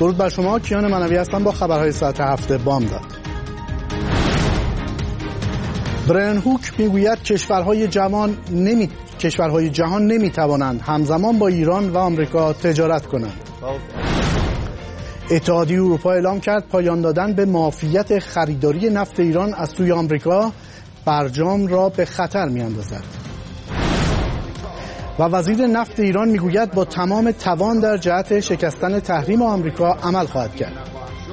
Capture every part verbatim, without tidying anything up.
درود بر شما. کیان منوی هستم با خبرهای ساعت هفت بامداد. برایان هوک میگوید کشورهای جهان نمی کشورهای جهان نمیتوانند همزمان با ایران و آمریکا تجارت کنند. اتحادیه اروپا اعلام کرد پایان دادن به معافیت خریداری نفت ایران از سوی آمریکا برجام را به خطر میاندازد. و وزیر نفت ایران میگوید با تمام توان در جهت شکستن تحریم آمریکا عمل خواهد کرد.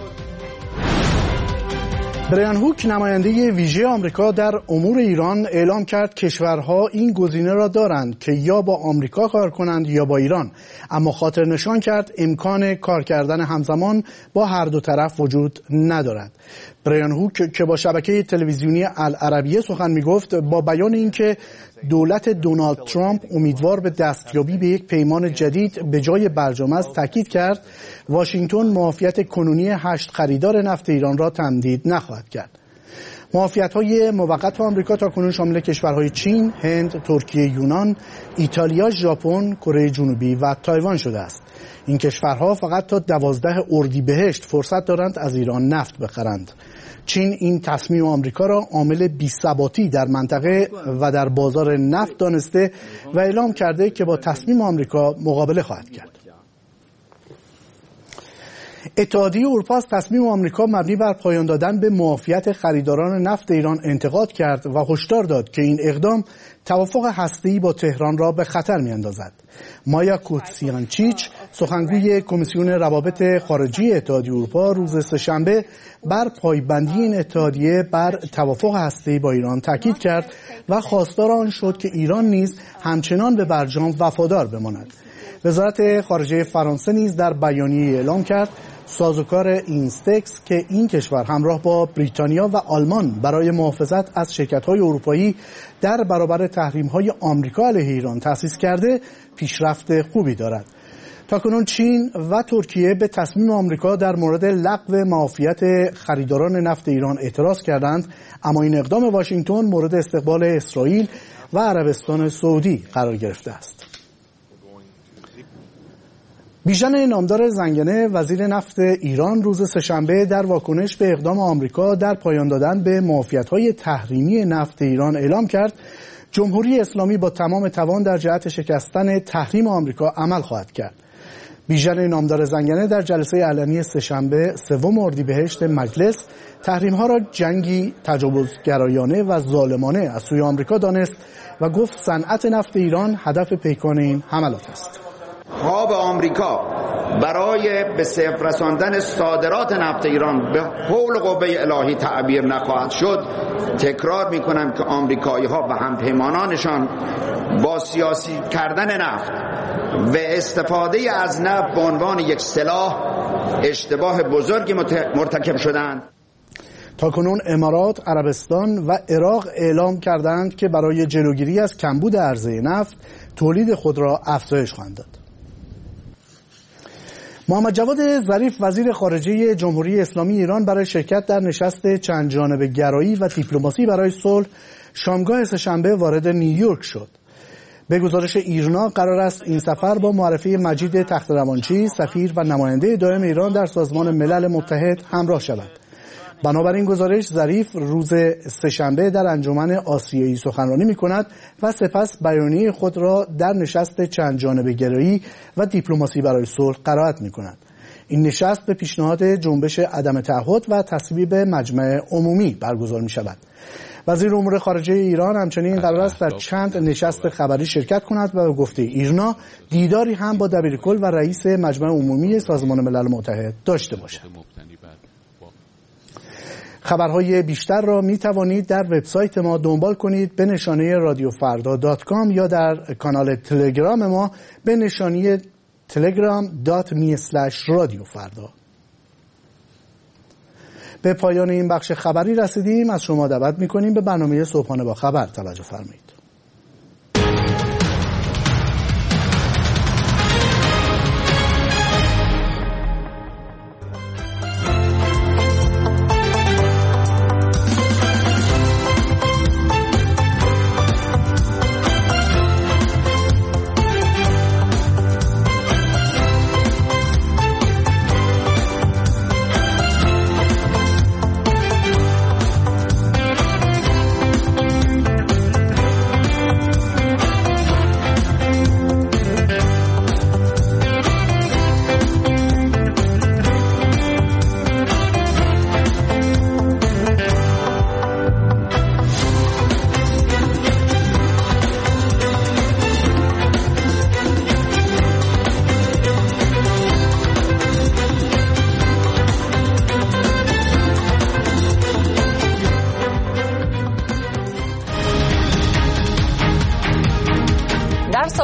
برایان هوک نماینده ویژه آمریکا در امور ایران اعلام کرد کشورها این گزینه را دارند که یا با آمریکا کار کنند یا با ایران، اما خاطر نشان کرد امکان کار کردن همزمان با هر دو طرف وجود ندارد. برایان هوک که با شبکه تلویزیونی العربیه سخن میگفت با بیان اینکه دولت دونالد ترامپ امیدوار به دستیابی به یک پیمان جدید به جای برجام است، تاکید کرد واشنگتن معافیت کنونی هشت خریدار نفت ایران را تمدید نخواهد کرد. معافیت‌های موقت آمریکا تاکنون شامل کشورهای چین، هند، ترکیه، یونان، ایتالیا، ژاپن، کره جنوبی و تایوان شده است. این کشورها فقط تا دوازده اردیبهشت فرصت دارند از ایران نفت بخرند. چین این تصمیم آمریکا را عامل بی‌ثباتی در منطقه و در بازار نفت دانسته و اعلام کرده که با تصمیم آمریکا مقابله خواهد کرد. اتحادیه اروپا از تصمیم آمریکا مبنی بر پایان دادن به معافیت خریداران نفت ایران انتقاد کرد و هشدار داد که این اقدام توافق هسته‌ای با تهران را به خطر می‌اندازد. مایا کوتسیانچیچ، سخنگوی کمیسیون روابط خارجی اتحادیه اروپا، روز سه‌شنبه بر پایبندی این اتحادیه بر توافق هسته‌ای با ایران تاکید کرد و خواستار آن شد که ایران نیز همچنان به برجام وفادار بماند. وزارت خارجه فرانسه نیز در بیانیه اعلام کرد سازوکار اینستکس که این کشور همراه با بریتانیا و آلمان برای محافظت از شرکت‌های اروپایی در برابر تحریم‌های آمریکا علیه ایران تأسیس کرده پیشرفت خوبی دارد. تاکنون چین و ترکیه به تصمیم آمریکا در مورد لغو معافیت خریداران نفت ایران اعتراض کردند، اما این اقدام واشنگتن مورد استقبال اسرائیل و عربستان سعودی قرار گرفته است. بیژن نامدار زنگنه، وزیر نفت ایران، روز سه‌شنبه در واکنش به اقدام آمریکا در پایان دادن به معافیت‌های تحریمی نفت ایران اعلام کرد جمهوری اسلامی با تمام توان در جهت شکستن تحریم آمریکا عمل خواهد کرد. بیژن نامدار زنگنه در جلسه علنی سه‌شنبه سوم اردیبهشت مجلس تحریم‌ها را جنگی تجاوزگرایانه و ظالمانه از سوی آمریکا دانست و گفت صنعت نفت ایران هدف پیکان این حملات است. خواب آمریکا برای به صفر رساندن صادرات نفت ایران به حول قوه الهی تعبیر نخواهد شد. تکرار میکنم که آمریکایی ها و همپیمانانشان با سیاسی کردن نفت و استفاده از نفت به عنوان یک سلاح اشتباه بزرگی مرتکب شدند. تاکنون امارات، عربستان و عراق اعلام کردند که برای جلوگیری از کمبود عرضه نفت تولید خود را افزایش خواهند داد. محمد جواد ظریف، وزیر خارجه جمهوری اسلامی ایران، برای شرکت در نشست چند جانبه گرایی و دیپلماسی برای صلح شامگاه سه‌شنبه وارد نیویورک شد. به گزارش ایرنا قرار است این سفر با معرفی مجید تخت‌روانچی، سفیر و نماینده دائم ایران در سازمان ملل متحد همراه شود. بنابراین گزارش ظریف روز سه‌شنبه در انجمن آسیایی سخنرانی می‌کند و سپس بیانیه خود را در نشست چند جانبه گرایی و دیپلماسی برای صلح قرائت می‌کند. این نشست به پیشنهاد جنبش عدم تعهد و تصویب مجمع عمومی برگزار می‌شود. وزیر امور خارجه ایران همچنین قرار است در چند نشست خبری شرکت کند و به گفته ایرنا دیداری هم با دبیرکل و رئیس مجمع عمومی سازمان ملل متحد داشته باشد. خبرهای بیشتر را می توانید در وبسایت ما دنبال کنید به نشانه رادیو فردا دات کام یا در کانال تلگرام ما به نشانی تلگرام دات می اسلش رادیو فردا. به پایان این بخش خبری رسیدیم. از شما دعوت می کنیم به برنامه صبحانه با خبر توجه فرمایید.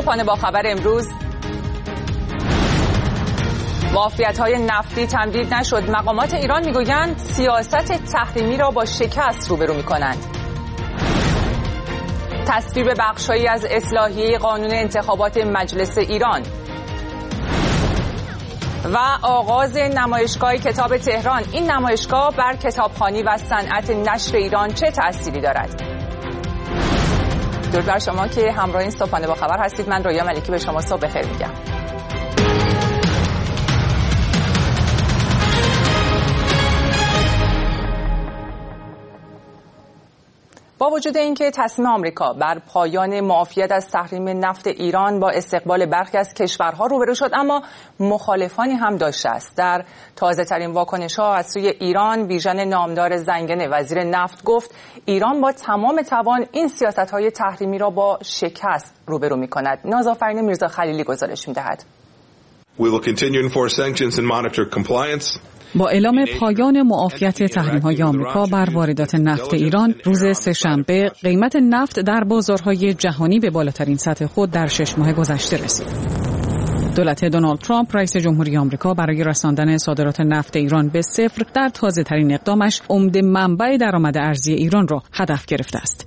صبحانه با خبر امروز. معافیت‌های نفتی تمدید نشد. مقامات ایران میگویند سیاست تحریمی را با شکست روبرو می‌کنند. تصویب بخش‌هایی از اصلاحیه قانون انتخابات مجلس ایران و آغاز نمایشگاه کتاب تهران. این نمایشگاه بر کتابخوانی و صنعت نشر ایران چه تأثیری دارد؟ درود بر شما که همراه این صبحانه با خبر هستید. من رویا ملکی به شما صبح بخیر میگم. با وجود اینکه تصمیم آمریکا بر پایان معافیت از تحریم نفت ایران با استقبال برخی از کشورها روبرو شد، اما مخالفانی هم داشته است. در تازه ترین واکنش ها از سوی ایران، بیژن نامدار زنگنه وزیر نفت گفت ایران با تمام توان این سیاست های تحریمی را با شکست روبرو می کند. نازآفرین میرزا خلیلی گزارش می دهد. We will continue to enforce sanctions and monitor compliance. با اعلام پایان معافیت تحریم‌های آمریکا بر واردات نفت ایران، روز سه‌شنبه قیمت نفت در بازارهای جهانی به بالاترین سطح خود در شش ماه گذشته رسید. دولت دونالد ترامپ رئیس جمهوری آمریکا برای رساندن صادرات نفت ایران به صفر در تازه‌ترین اقدامش عمده منبع درآمد ارزی ایران را هدف گرفته است.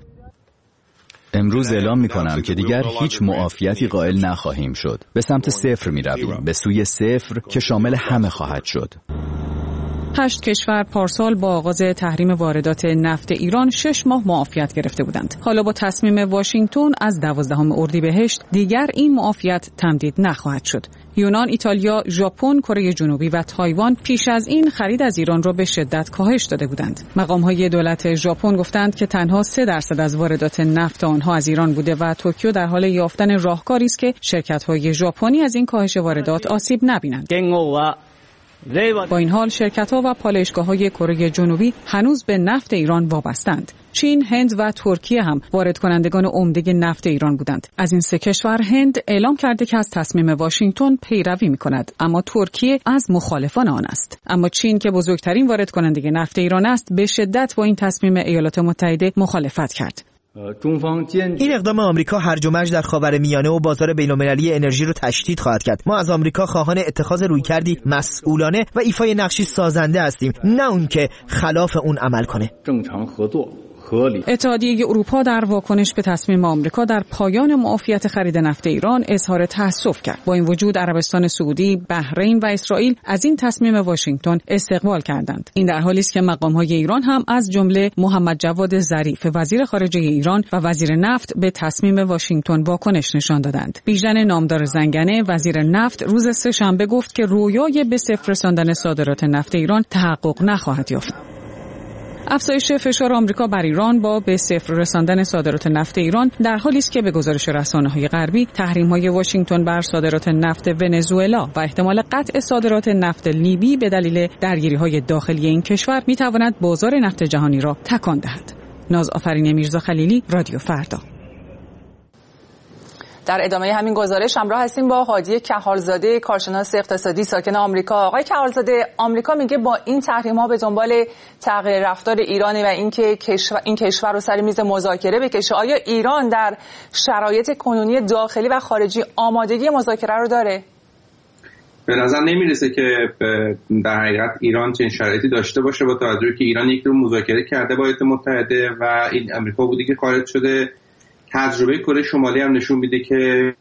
امروز اعلام می‌کنم که دیگر هیچ معافیتی قائل نخواهیم شد. به سمت صفر می‌رویم، به سوی صفر که شامل همه خواهد شد. هشت کشور پارسال با آغاز تحریم واردات نفت ایران شش ماه معافیت گرفته بودند. حالا با تصمیم واشنگتن از دوازدهم اردیبهشت دیگر این معافیت تمدید نخواهد شد. یونان، ایتالیا، ژاپن، کره جنوبی و تایوان پیش از این خرید از ایران را به شدت کاهش داده بودند. مقام‌های دولت ژاپن گفتند که تنها سه درصد از واردات نفت آنها از ایران بوده و توکیو در حال یافتن راهکاری است که شرکت‌های ژاپنی از این کاهش واردات آسیب نبینند. با این حال شرکت‌ها و پالایشگاه‌های کره جنوبی هنوز به نفت ایران وابستند. چین، هند و ترکیه هم وارد کنندگان عمده نفت ایران بودند. از این سه کشور هند اعلام کرده که از تصمیم واشنگتن پیروی می‌کند، اما ترکیه از مخالفان آن است. اما چین که بزرگترین وارد کننده نفت ایران است، به شدت با این تصمیم ایالات متحده مخالفت کرد. این اقدام آمریکا هرج و مرج در خاورمیانه و بازار بین‌المللی انرژی رو تشدید خواهد کرد. ما از آمریکا خواهان اتخاذ رویکردی مسئولانه و ایفای نقشی سازنده هستیم، نه اون که خلاف اون عمل کنه. اتحادیه اروپا در واکنش به تصمیم آمریکا در پایان معافیت خرید نفت ایران اظهار تأسف کرد. با این وجود عربستان سعودی، بحرین و اسرائیل از این تصمیم واشنگتن استقبال کردند. این در حالی است که مقام‌های ایران هم از جمله محمد جواد ظریف وزیر خارجه ایران و وزیر نفت به تصمیم واشنگتن واکنش نشان دادند. بیژن نامدار زنگنه وزیر نفت روز سه‌شنبه گفت که رویای به صفر رساندن صادرات نفت ایران تحقق نخواهد یافت. افزایش فشار آمریکا بر ایران با به صفر رساندن صادرات نفت ایران در حالی است که به گزارش رسانه‌های غربی تحریم‌های واشنگتن بر صادرات نفت ونزوئلا و احتمال قطع صادرات نفت لیبی به دلیل درگیری‌های داخلی این کشور می‌تواند بازار نفت جهانی را تکان دهد. نازآفرین میرزا خلیلی، رادیو فردا. در ادامه همین گزارش همراه هستیم با هادی کهالزاده، کارشناس اقتصادی ساکن آمریکا. آقای کهالزاده، آمریکا میگه با این تحریم‌ها به دنبال تغییر رفتار ایران و اینکه کشور این کشور رو سر میز مذاکره بکشه. آیا ایران در شرایط کنونی داخلی و خارجی آمادگی مذاکره رو داره؟ به نظر نمیرسه که در حقیقت ایران چنین شرایطی داشته باشه، با توجه که ایران یک رو مذاکره کرده با ایالات متحده و این آمریکا بودی که خارج شده. تجربه کره شمالی هم نشون میده که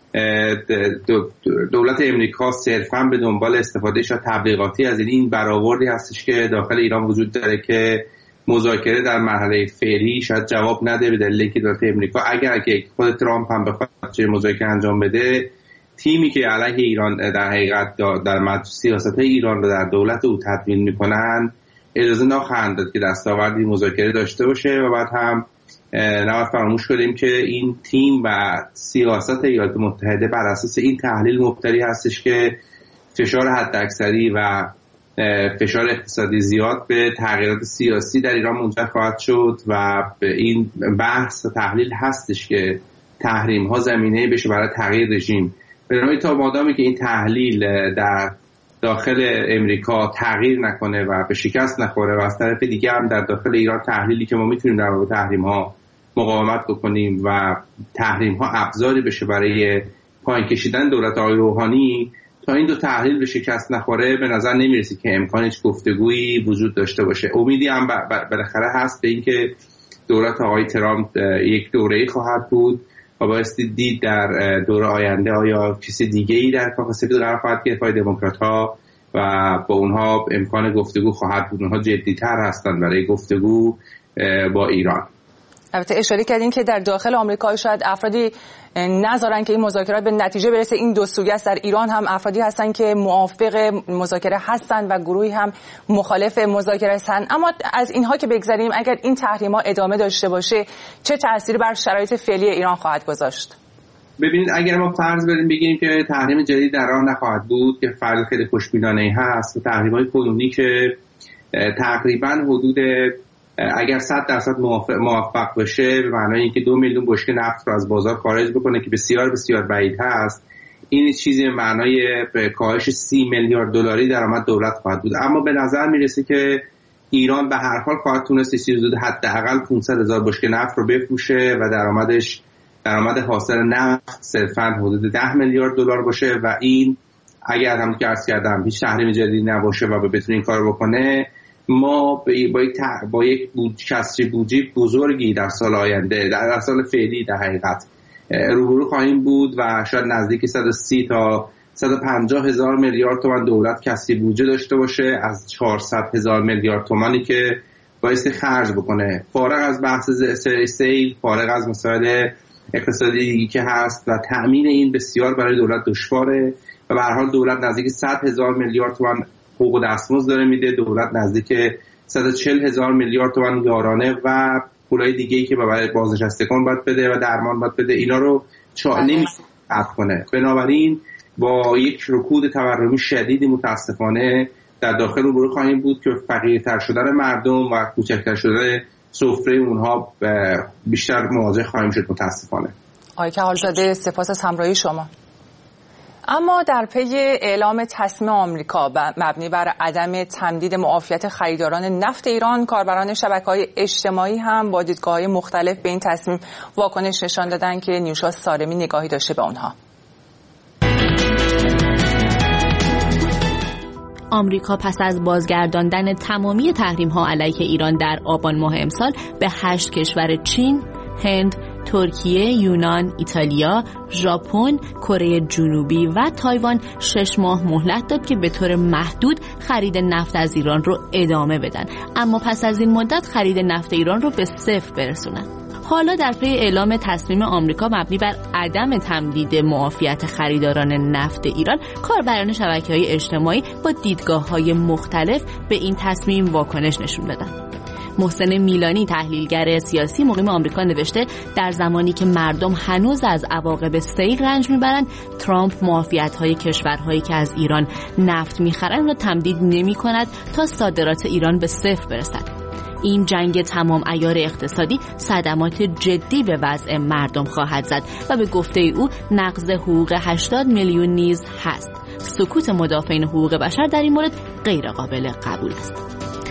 دولت امریکا صرفاً به دنبال استفاده شد تبلیغاتی از این برآوردی هستش که داخل ایران وجود داره که مذاکره در مرحله فعلی شاید جواب نده، به دلیلی که دولت امریکا اگر اگه خود ترامپ هم بخواد چه مذاکره انجام بده، تیمی که علیه ایران در حقیقت در سیاست ایران رو در دولت او تدوین میکنن اجازه نخواهند داد که دستاوردی مذاکره داشته باشه. و بعد هم نباید فراموش کنیم که این تیم و سیاست ایالات متحده بر اساس این تحلیل مبتنی هستش که فشار حداکثری و فشار اقتصادی زیاد به تغییرات سیاسی در ایران منجر خواهد شد و این بحث و تحلیل هستش که تحریم ها زمینه بشه برای تغییر رژیم. بنابراین تا مادامی که این تحلیل در داخل امریکا تغییر نکنه و به شکست نخوره و از طرف دیگه هم در داخل ایران تحلیلی که ما میتونیم در مورد تحریم ها مقاومت بکنیم و تحریم ها ابزاری بشه برای پایین کشیدن دولت آقای روحانی تا این دو تحلیل به شکست نخوره به نظر نمیرسه که امکانش گفتگویی وجود داشته باشه. امیدی هم بالاخره هست به اینکه دولت آقای ترامپ یک دوره‌ای خواهد بود و بایستی دید در دوره آینده آیا کسی دیگه‌ای در کاخ سفید قرار خواهد گرفت پای دموکرات‌ها و با اونها امکان گفتگو خواهد بود. اونها جدی‌تر هستند برای گفتگو با ایران. البته اشاره کردین که در داخل آمریکا شاید افرادی نذارن که این مذاکرات به نتیجه برسه. این دو سویه است. در ایران هم افرادی هستن که موافق مذاکره هستن و گروهی هم مخالف مذاکره هستن. اما از اینها که بگذریم، اگر این تحریم‌ها ادامه داشته باشه چه تأثیری بر شرایط فعلی ایران خواهد گذاشت؟ ببینید اگر ما فرض بریم بگیم که تحریم جدید در راه نخواهد بود که فرض خیلی خوشبینانه‌ای هست و تحریم‌های کنونی که تقریبا حدود اگر صد درصد موفق بشه به معنای اینکه دو میلیون بشکه نفت رو از بازار خارج بکنه که بسیار بسیار بعید هست، این چیزی به معنای کاهش سی میلیارد دلاری درآمد دولت خواهد بود. اما به نظر میرسه که ایران به هر حال خواهد تونست حدود حداقل پانصد هزار بشکه نفت رو بفروشه و درآمدش درآمد حاصل نفت صرفاً حدود ده میلیارد دلار باشه و این اگر هم که عرض کردم هیچ تحریم جدیدی نباشه و بتونه این کارو بکنه، ما با یک با یک کسری بودجه بزرگی در سال آینده در سال فعلی در حقیقت روبرو خواهیم بود و شاید نزدیک صد و سی تا صد و پنجاه هزار میلیارد تومان دولت کسری بودجه داشته باشه از چهارصد هزار میلیارد تومانی که بایستی خرج بکنه. فارغ از بحث سیل، فارغ از مسائل اقتصادی دیگی که هست و تأمین این بسیار برای دولت دشواره و به هر حال دولت نزدیک صد هزار میلیارد تومان حقوق دستمزد داره میده. دولت نزدیک صد و چهل هزار میلیارد تومان یارانه و پولای دیگه‌ای که برای بازنشستگان باید بده و درمان باید بده، اینا رو نمیشه قطع کنه. بنابراین با یک رکود تورمی شدیدی متاسفانه در داخل روبرو خواهیم بود که فقیرتر شدن مردم و کوچکتر شدن سفره اونها بیشتر مواجه خواهیم شد متاسفانه. آقای کهالزاده سپاس از همراهی شما. اما در پی اعلام تصمیم آمریکا مبنی بر عدم تمدید معافیت خریداران نفت ایران، کاربران شبکه‌های اجتماعی هم با دیدگاه‌های مختلف به این تصمیم واکنش نشان دادن که نیوشا سالمی نگاهی داشته به آنها. آمریکا پس از بازگرداندن تمامی تحریم‌ها علیه ایران در آبان ماه امسال به هشت کشور چین، هند، ترکیه، یونان، ایتالیا، ژاپن، کره جنوبی و تایوان شش ماه مهلت داد که به طور محدود خرید نفت از ایران رو ادامه بدن، اما پس از این مدت خرید نفت ایران رو به صفر برسونن. حالا در پی اعلام تصمیم آمریکا مبنی بر عدم تمدید معافیت خریداران نفت ایران، کاربران شبکه‌های اجتماعی با دیدگاه‌های مختلف به این تصمیم واکنش نشون دادن. محسن میلانی تحلیلگر سیاسی مقیم آمریکا نوشته در زمانی که مردم هنوز از عواقب سیل رنج میبرند، ترامپ معافیت‌های کشورهایی که از ایران نفت میخرند را تمدید نمی‌کند تا صادرات ایران به صفر برسد. این جنگ تمام عیار اقتصادی صدمات جدی به وضع مردم خواهد زد و به گفته او نقض حقوق هشتاد میلیون نیز هست. سکوت مدافعین حقوق بشر در این مورد غیر قابل قبول است.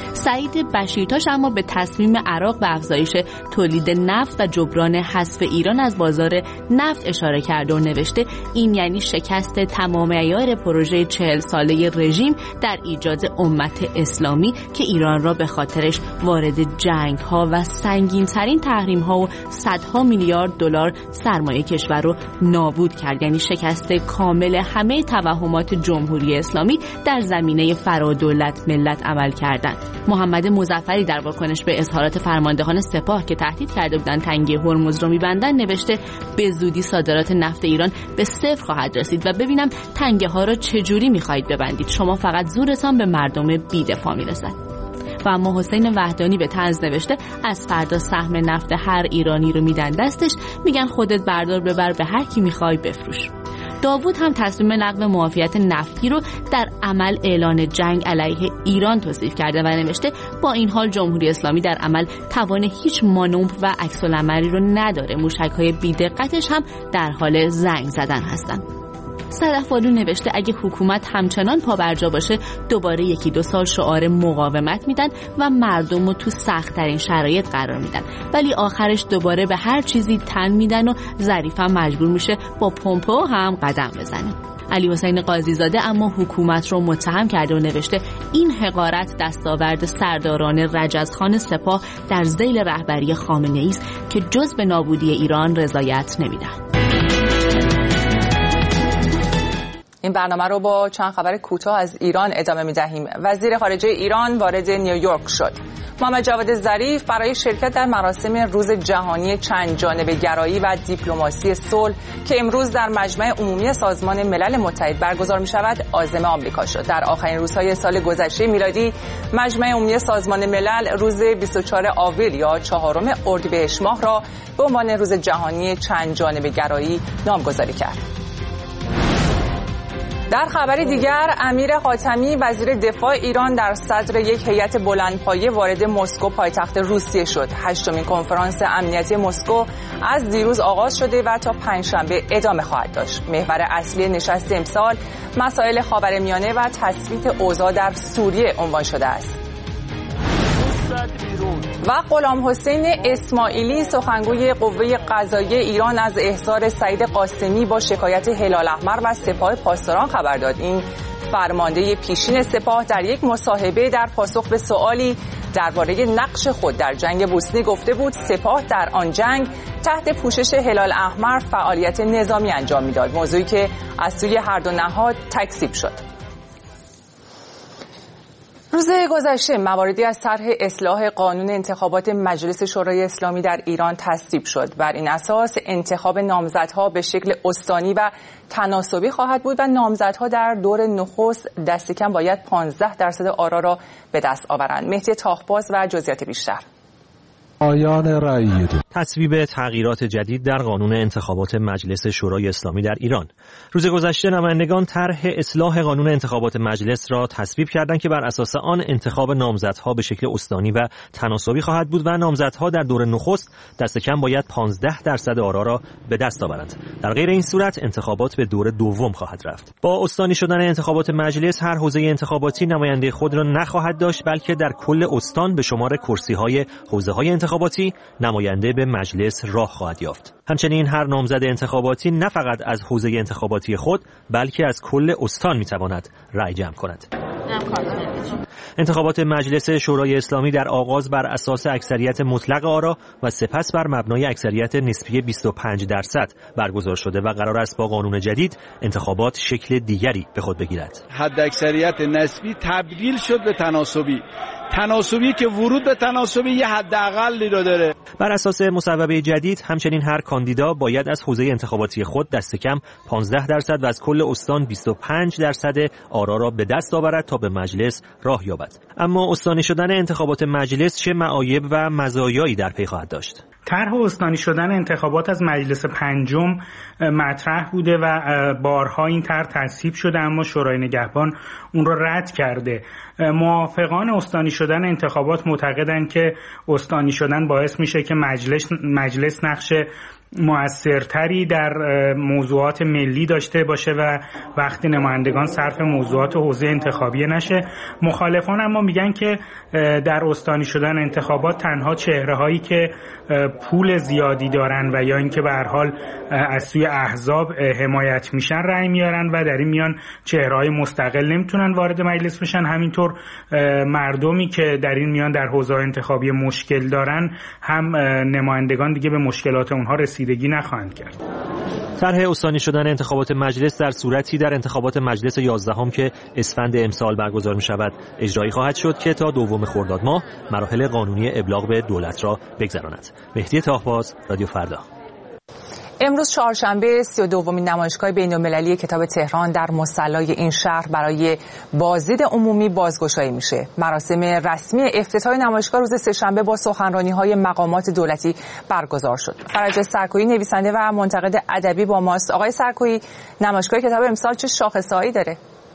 سعید بشیرتاش اما به تصمیم عراق به افزایش تولید نفت و جبران حذف ایران از بازار نفت اشاره کرده و نوشته این یعنی شکست تمام عیار پروژه چهل ساله رژیم در ایجاد امت اسلامی که ایران را به خاطرش وارد جنگ ها و سنگین ترین تحریم ها و صدها میلیارد دلار سرمایه کشور رو نابود کرد، یعنی شکست کامل همه توهمات جمهوری اسلامی در زمینه فرادولت ملت عمل کردن. محمد مظفری در واکنش به اظهارات فرماندهان سپاه که تهدید کرده بودند تنگه هرمز رو می‌بندن نوشته به زودی صادرات نفت ایران به صفر خواهد رسید و ببینم تنگه ها را چجوری می‌خواهید ببندید، شما فقط زورتان به مردم بی‌دفاع می‌رسد. و اما حسین وحدانی به طنز نوشته از فردا سهم نفت هر ایرانی رو میدن دستش، میگن خودت بردار ببر به هر کی می‌خوای بفروش. داوود هم تصمیم لغو معافیت نفتی رو در عمل اعلان جنگ علیه ایران توصیف کرده و نوشته با این حال جمهوری اسلامی در عمل توان هیچ مانور و عکس‌العملی رو نداره، موشک‌های بی‌دقتش هم در حال زنگ زدن هستند. صدف‌آلو نوشته اگه حکومت همچنان پابرجا باشه دوباره یکی دو سال شعار مقاومت میدن و مردم رو تو سخت‌ترین شرایط قرار میدن، ولی آخرش دوباره به هر چیزی تن میدن و ظریف هم مجبور میشه با پومپئو هم قدم بزنه. علی حسین قاضی زاده اما حکومت رو متهم کرده و نوشته این حقارت دستاورد سرداران رجزخان سپاه در ذیل رهبری خامنه‌ای است که جز به نابودی ایران رضایت نمیدن. این برنامه رو با چند خبر کوتاه از ایران ادامه می‌دهیم. وزیر خارجه ایران وارد نیویورک شد. محمد جواد ظریف برای شرکت در مراسم روز جهانی چند جانبه گرایی و دیپلماسی صلح که امروز در مجمع عمومی سازمان ملل متحد برگزار می‌شود عازم آمریکا شد. در آخرین روزهای سال گذشته میلادی مجمع عمومی سازمان ملل روز بیست و چهارم آوریل یا چهارم اردیبهشت ماه را به عنوان روز جهانی چند جانبه گرایی نامگذاری کرد. در خبری دیگر امیر حاتمی وزیر دفاع ایران در صدر یک هیئت بلندپایه وارد مسکو پایتخت روسیه شد. هشتمین کنفرانس امنیتی مسکو از دیروز آغاز شده و تا پنجشنبه ادامه خواهد داشت. محور اصلی نشست امسال مسائل خاورمیانه و تثبیت اوضاع در سوریه عنوان شده است. و غلام حسین اسماعیلی سخنگوی قوه قضاییه ایران از احضار سعید قاسمی با شکایت هلال احمر و سپاه پاسداران خبر داد. این فرمانده پیشین سپاه در یک مصاحبه در پاسخ به سوالی درباره نقش خود در جنگ بوسنی گفته بود سپاه در آن جنگ تحت پوشش هلال احمر فعالیت نظامی انجام میداد، موضوعی که از سوی هر دو نهاد تکذیب شد. روز گذشته مواردی از طرح اصلاح قانون انتخابات مجلس شورای اسلامی در ایران تصویب شد. بر این اساس انتخاب نامزدها به شکل استانی و تناسبی خواهد بود و نامزدها در دور نخست دست کم باید پانزده درصد آرا را به دست آورند. مهدی تاخباز و جزئیات بیشتر. پایان رأی تصویب تغییرات جدید در قانون انتخابات مجلس شورای اسلامی در ایران. روز گذشته نمایندگان طرح اصلاح قانون انتخابات مجلس را تصویب کردند که بر اساس آن انتخاب نامزدها به شکل استانی و تناسبی خواهد بود و نامزدها در دور نخست دست کم باید پانزده درصد آرا را به دست آورند. در غیر این صورت انتخابات به دور دوم خواهد رفت. با استانی شدن انتخابات مجلس هر حوزه انتخاباتی نماینده خود را نخواهد داشت، بلکه در کل استان به شمار کرسی‌های حوزه‌های انتخاباتی نماینده به مجلس راه خواهد یافت. همچنین هر نامزد انتخاباتی نه فقط از حوزه انتخاباتی خود بلکه از کل استان میتواند رأی جمع کند. انتخابات مجلس شورای اسلامی در آغاز بر اساس اکثریت مطلق آرا و سپس بر مبنای اکثریت نسبی بیست و پنج درصد برگزار شده و قرار است با قانون جدید انتخابات شکل دیگری به خود بگیرد. حد اکثریت نسبی تبدیل شد به تناسبی. تناسبی که ورود به تناسبی یه حداقلی رو داره. بر اساس مصوبه جدید همچنین هر کاندیدا باید از حوزه انتخاباتی خود دست کم پانزده درصد و از کل استان بیست و پنج درصد آرا را به دست آورد تا به مجلس راه یابد. اما استانی شدن انتخابات مجلس چه معایب و مزایایی در پی خواهد داشت؟ طرح استانی شدن انتخابات از مجلس پنجم مطرح بوده و بارها این طرح تصویب شده اما شورای نگهبان اون رو رد کرده. موافقان استانی شدن انتخابات معتقدند که استانی شدن باعث میشه که مجلس مجلس نقش مؤثرتری در موضوعات ملی داشته باشه و وقتی نمایندگان صرف موضوعات حوزه انتخابی نشه. مخالفان اما میگن که در استانی شدن انتخابات تنها چهره‌هایی که پول زیادی دارن و یا اینکه به هر حال از سوی احزاب حمایت میشن رأی میارن و در این میان چهره‌های مستقل نمیتونن وارد مجلس بشن. همینطور مردمی که در این میان در حوزه انتخابی مشکل دارن هم نمایندگان دیگه به مشکلات اونها رسیدگی نخواهند کرد. طرح استانی شدن انتخابات مجلس در صورتی در انتخابات مجلس یازدهم که اسفند امسال برگزار می شود اجرایی خواهد شد که تا دوم خرداد ماه مراحل قانونی ابلاغ به دولت را بگذراند. مهدی تاخباز، رادیو فردا. امروز چهارشنبه سی و دومین نمایشگاه بین‌المللی کتاب تهران در مصلی این شهر برای بازدید عمومی بازگشایی میشه. مراسم رسمی افتتاح نمایشگاه روز سه‌شنبه با سخنرانی‌های مقامات دولتی برگزار شد. فرج سرکویی نویسنده و منتقد ادبی با ماست. آقای سرکویی، نمایشگاه کتاب امسال چه شاخصه‌هایی داره؟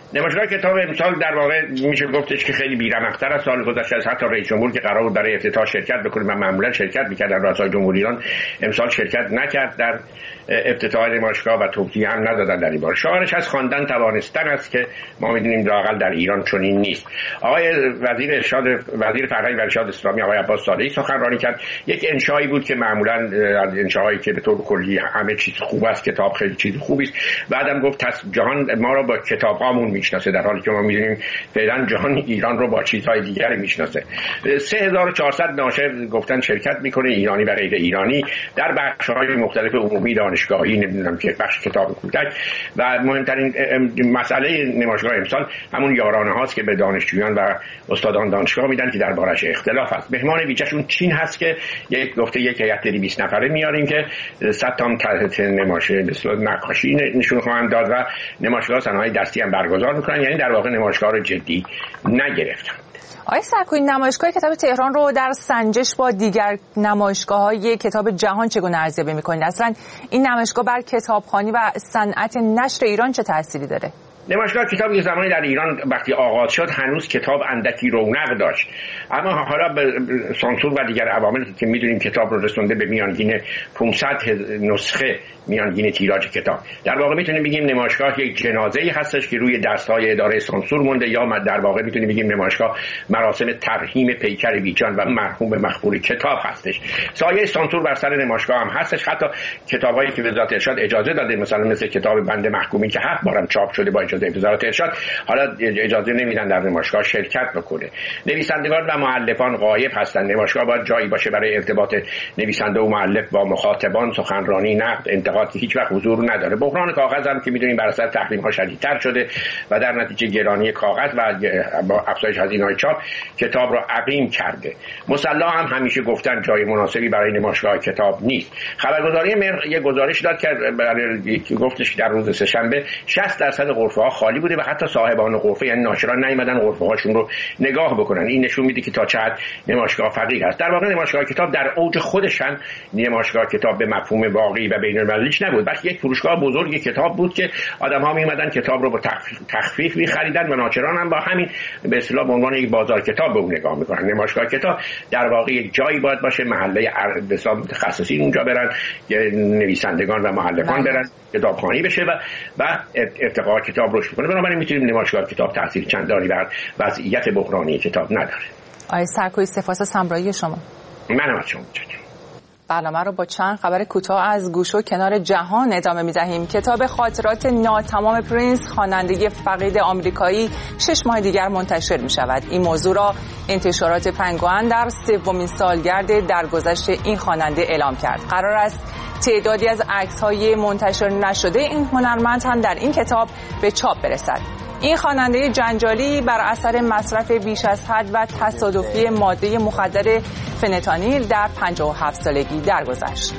نمایشگاه کتاب امسال در واقع میشه گفتش که خیلی بی‌رمق‌تر از سال گذشته است. حتی رئیس جمهور که قرار بود برای افتتاح شرکت بکنه و معمولا شرکت می‌کرد در رؤسای جمهوری ایران، امسال شرکت نکرد در افتتاح نمایشگاه و توصیه هم ندادن در این باره. شعارش از خواندن توانستن است که ما می‌دونیم لااقل در ایران چنین نیست. آقای وزیر ارشاد وزیر فرهنگ و ارشاد اسلامی آقای عباس صالحی سخنرانی کرد. یک انشایی بود که معمولا از انشاهایی که به طور کلی همه چیز خوب است، کتاب خیلی چیز خوبی است. بعدم گفت جهان ما را با کتاب‌هامون میشناسه، در حالی که ما می‌دونیم فعلا جهان ایران رو با چیزهای دیگری میشناسه. سه هزار و چهارصد ناشر گفتن شرکت میکنه، ایرانی و غیر ایرانی، در بخش‌های مختلف عمومی، دانشگاهی، نمیدونم که بخش کتاب کوچک. و مهمترین مسئله نمایشگاه امسال همون یارانه هاست که به دانشجویان و استادان دانشگاه میدن که دربارش اختلاف هست. مهمان ویژه‌شون چین هست که یک گفته یک هیئت دویست نفره میاریم که صد تا تحت نمایش مثلا نقاشی نشون خواهند داد و نمایشگاه صنایع دستی هم برگزار میکنن. یعنی در واقع نمایشگاه رو جدی نگرفتن. آقای سرکویی، نمایشگاه کتاب تهران رو در سنجش با دیگر نمایشگاه‌های کتاب جهان چگونه ارزیابی می‌کنید؟ اصلا این نمایشگاه بر کتابخوانی و صنعت نشر ایران چه تأثیری داره؟ نمایشگاه کتاب یه زمانی در ایران وقتی آغاز شد هنوز کتاب اندکی رونق داشت، اما حالا به سانسور و دیگر عوامل که میدونیم کتاب رو رسونده به میانگین پانصد نسخه میانگین تیراژ کتاب. در واقع میتونیم بگیم نمایشگاه یک جنازه‌ای هستش که روی دست‌های اداره سانسور مونده، یا در واقع میتونیم بگیم نمایشگاه مراسم ترحیم پیکر بیجان و مرحوم مخبور کتاب هستش. سایه سانسور بر سر نمایشگاه هم هستش. حتی کتابایی که وزارت ارشاد اجازه داده، مثلا مثل کتاب بند محکومی که هفت بارم چاپ شده با اجازه وزارت ارشاد، حالا اجازه نمیدن در نمایشگاه شرکت بکنه. نویسندگان و مؤلفان غایب هستن. نمایشگاه باید جایی باشه برای ارتباط نویسنده و مؤلف با مخاطبان، سخنرانی، نقد، انتقاد که هیچ وقت حضور نداره. بحران کاغذ هم که میدونیم بر اثر تحریم ها شدیدتر شده و در نتیجه گرانی کاغذ و با افزایش هزینه‌های چاپ کتاب را عقیم کرده. مصلا هم همیشه گفتن جای مناسبی برای نمایشگاه کتاب نیست. خبرگزاری مر یه گزارش داد که برای گفتش در روز سه‌شنبه شصت درصد غرفه‌ها خالی بوده و حتی صاحبان غرفه یعنی ناشران نیومدن غرفه‌هاشون رو نگاه بکنن. این نشون میده که تا چه حد نمایشگاه فقیر است. در واقع نمایشگاه کتاب در اوج خودش هم نمایشگاه کتاب به مفهوم واقعی و بین‌المللیش نبود، بلکه یک فروشگاه بزرگ کتاب بود که آدم‌ها میومدن کتاب رو با تخفیف می‌خریدن و ناچران هم با همین به اصطلاح به عنوان یک بازار کتاب به اون نگاه می‌کنن. نمایشگاه کتاب در واقع یک جایی باید باشه، محله به متخصصین اونجا برن، نویسندگان و مؤلفان برن، کتابخوانی بشه و و ارتقا کتاب رشد کنه. بنابراین می‌تونیم نمایشگاه کتاب تاثیر چندانی بر وضعیت بحرانی کتاب نداره. آقای سرکویی، سپاس از همراهی شما. منم از شما متشکرم. برنامه رو با چند خبر کوتاه از گوش و کنار جهان ادامه می‌دهیم. کتاب خاطرات ناتمام پرینس، خواننده فقید آمریکایی، شش ماه دیگر منتشر می‌شود. این موضوع را انتشارات پنگوئن در سومین سالگرد درگذشت این خواننده اعلام کرد. قرار است تعدادی از عکس‌های منتشر نشده این هنرمند هم در این کتاب به چاپ برسد. این خواننده جنجالی بر اثر مصرف بیش از حد و تصادفی ماده مخدر فنتانیل در پنجاه و هفت سالگی درگذشت.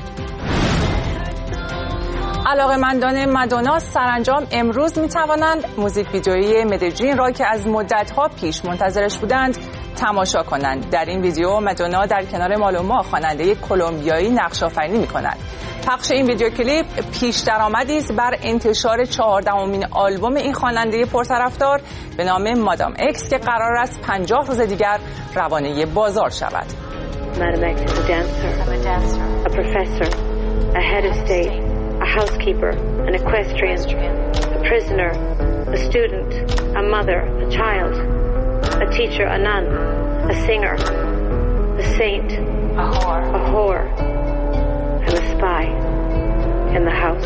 علاقه‌مندان مادونا سرانجام امروز می‌توانند موزیک ویدیویی مدجین را که از مدت‌ها پیش منتظرش بودند تماشا کنند. در این ویدیو مادونا در کنار مالوما خواننده کلمبیایی نقش آفرینی می‌کند. پخش این ویدیو کلیپ پیش درآمدی است بر انتشار چهاردهمین آلبوم این خواننده پرطرفدار به نام مادام اکس که قرار است پنجاه روز دیگر روانه بازار شود. Madam X is a dancer, I'm a dancer, a professor, a head of state, a housekeeper, an equestrian, a prisoner, a student, a mother, a child, a teacher, a nun, a singer, a saint, a whore, a whore, and a spy in the house.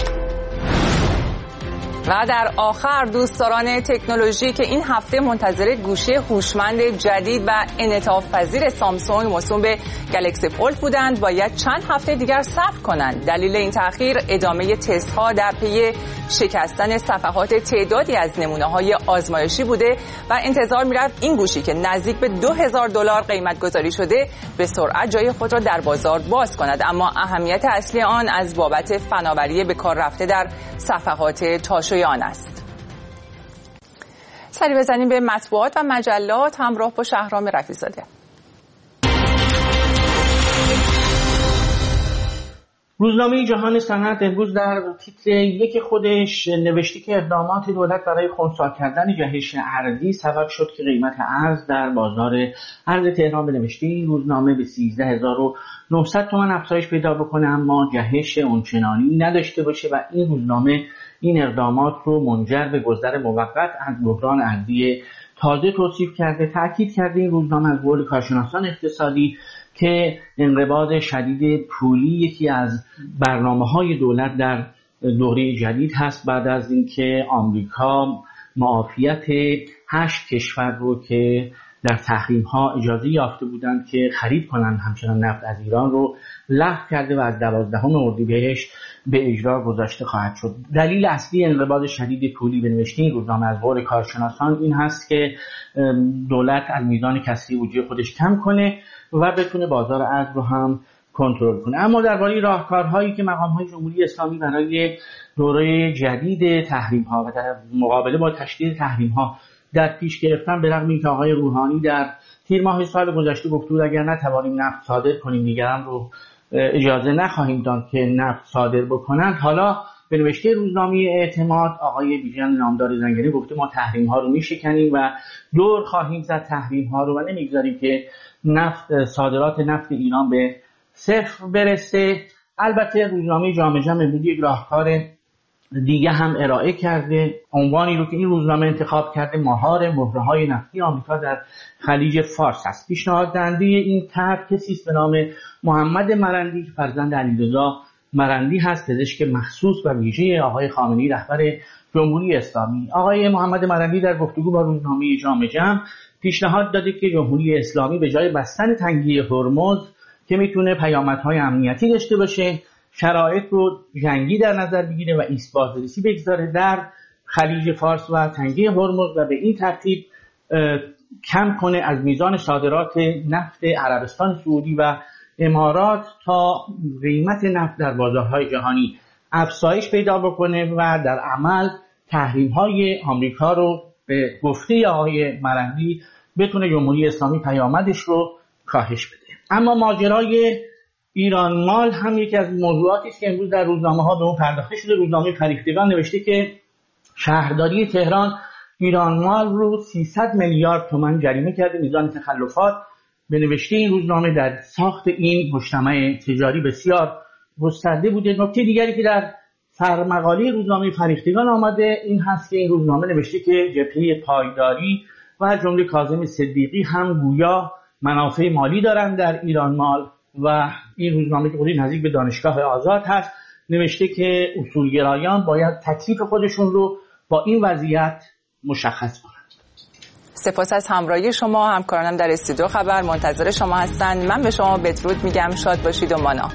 و در آخر دوستداران تکنولوژی که این هفته منتظر گوشی هوشمند جدید و انعطاف پذیر سامسونگ موسوم به گلکسی فولد بودند باید چند هفته دیگر صبر کنند. دلیل این تأخیر ادامه تست ها در پی شکستن صفحات تعدادی از نمونه‌های آزمایشی بوده و انتظار می‌رفت این گوشی که نزدیک به دو هزار دلار قیمت گذاری شده به سرعت جای خود را در بازار باز کند، اما اهمیت اصلی آن از بابت فناوری به کار رفته در صفحات تاشوی آن است. سری بزنیم به مطبوعات و مجلات همراه با شهرام رفیع‌زاده. روزنامه جهان صنعت امروز در تیتر یک خودش نوشته که اقدامات دولت برای خنثی کردن جهش ارزی سبب شد که قیمت ارز در بازار ارز تهران به نوشته این روزنامه به سیزده هزار و نهصد تومان افزایش پیدا بکنه اما جهش اونچنانی نداشته باشه و این روزنامه این اقدامات رو منجر به گذر موقت از بحران ارزی تازه توصیف کرده. تأکید کرده این روزنامه از قول کارشناسان اقتصادی که انقباض شدید پولی یکی از برنامه‌های دولت در دوره جدید هست بعد از اینکه آمریکا معافیت هشت کشور رو که در تحریم‌ها اجازه یافته بودند که خرید کنند همچنان نفت از ایران رو لغو کرده و از دوازدهم اردیبهشت به اجرا گذاشته خواهد شد. دلیل اصلی انقباض شدید پولی به نوشته این روزنامه از قول کارشناسان این هست که دولت از میزان کسری بودجه خودش کم کنه و بتونه بازار ارز رو هم کنترل کنه. اما درباره راهکارهایی که مقام‌های جمهوری اسلامی برای دوره جدید تحریم‌ها و در مقابله با تشدید تحریم‌ها در پیش گرفتن، به رغم اینکه آقای روحانی در تیر ماه سال گذشته گفت بود اگر نتوانیم نفت صادر کنیم دیگران رو اجازه نخواهیم داد که نفت صادر بکنن، حالا به نوشته روزنامه اعتماد آقای بیژن نامدار زنگنه گفته ما تحریم ها رو میشکنیم و دور خواهیم زد تحریم ها رو و نمیگذاریم که نفت صادرات نفت ایران به صفر برسه. البته روزنامه جامعه جمع امروز یک راهکار دیگه هم ارائه کرده. عنوانی رو که این روزنامه انتخاب کرده مهار مهره‌های نفتی آمریکا در خلیج فارس است. پیشنهاد دهنده این طرح کسی است به نام محمد مرندی که فرزند علیرضا مرندی هست، پزشک مخصوص و ویژه آقای خامنه‌ای رهبر جمهوری اسلامی. آقای محمد مرندی در گفتگو با روزنامه جامعه جمع پیشنهاد داده که جمهوری اسلامی به جای بستن تنگی هرمز که میتونه پیامدهای امنیتی داشته باشه، شرایط رو جنگی در نظر بگیره و ایست بازرسی بگذاره در خلیج فارس و تنگه هرمز و به این ترتیب کم کنه از میزان صادرات نفت عربستان سعودی و امارات تا قیمت نفت در بازارهای جهانی افزایش پیدا بکنه و در عمل تحریم‌های آمریکا رو به گفته آقای مرندی بتونه جمهوری اسلامی پیامدش رو کاهش بده. اما ماجرای ایران مال هم یکی از موضوعاتی است که امروز در روزنامه‌ها به اون پرداخته شده. روزنامه فریختگان نوشته که شهرداری تهران ایران مال رو سیصد میلیارد تومان جریمه کرده. میزان تخلفات به نوشته این روزنامه در ساخت این مجتمع تجاری بسیار گسترده بوده. نکته دیگری که در سرمقاله روزنامه فریختگان آمده این هست که این روزنامه نوشته که جبهه پایداری و جمله کاظم صدیقی هم گویا منافع مالی دارند در ایران مال و این روزنامه که خودی نزدیک به دانشگاه آزاد هست نوشته که اصولگرایان باید تکلیف خودشون رو با این وضعیت مشخص کنند. سپاس از همراهی شما. همکارانم در استودیو خبر منتظر شما هستند. من به شما بدرود میگم. شاد باشید و مانا.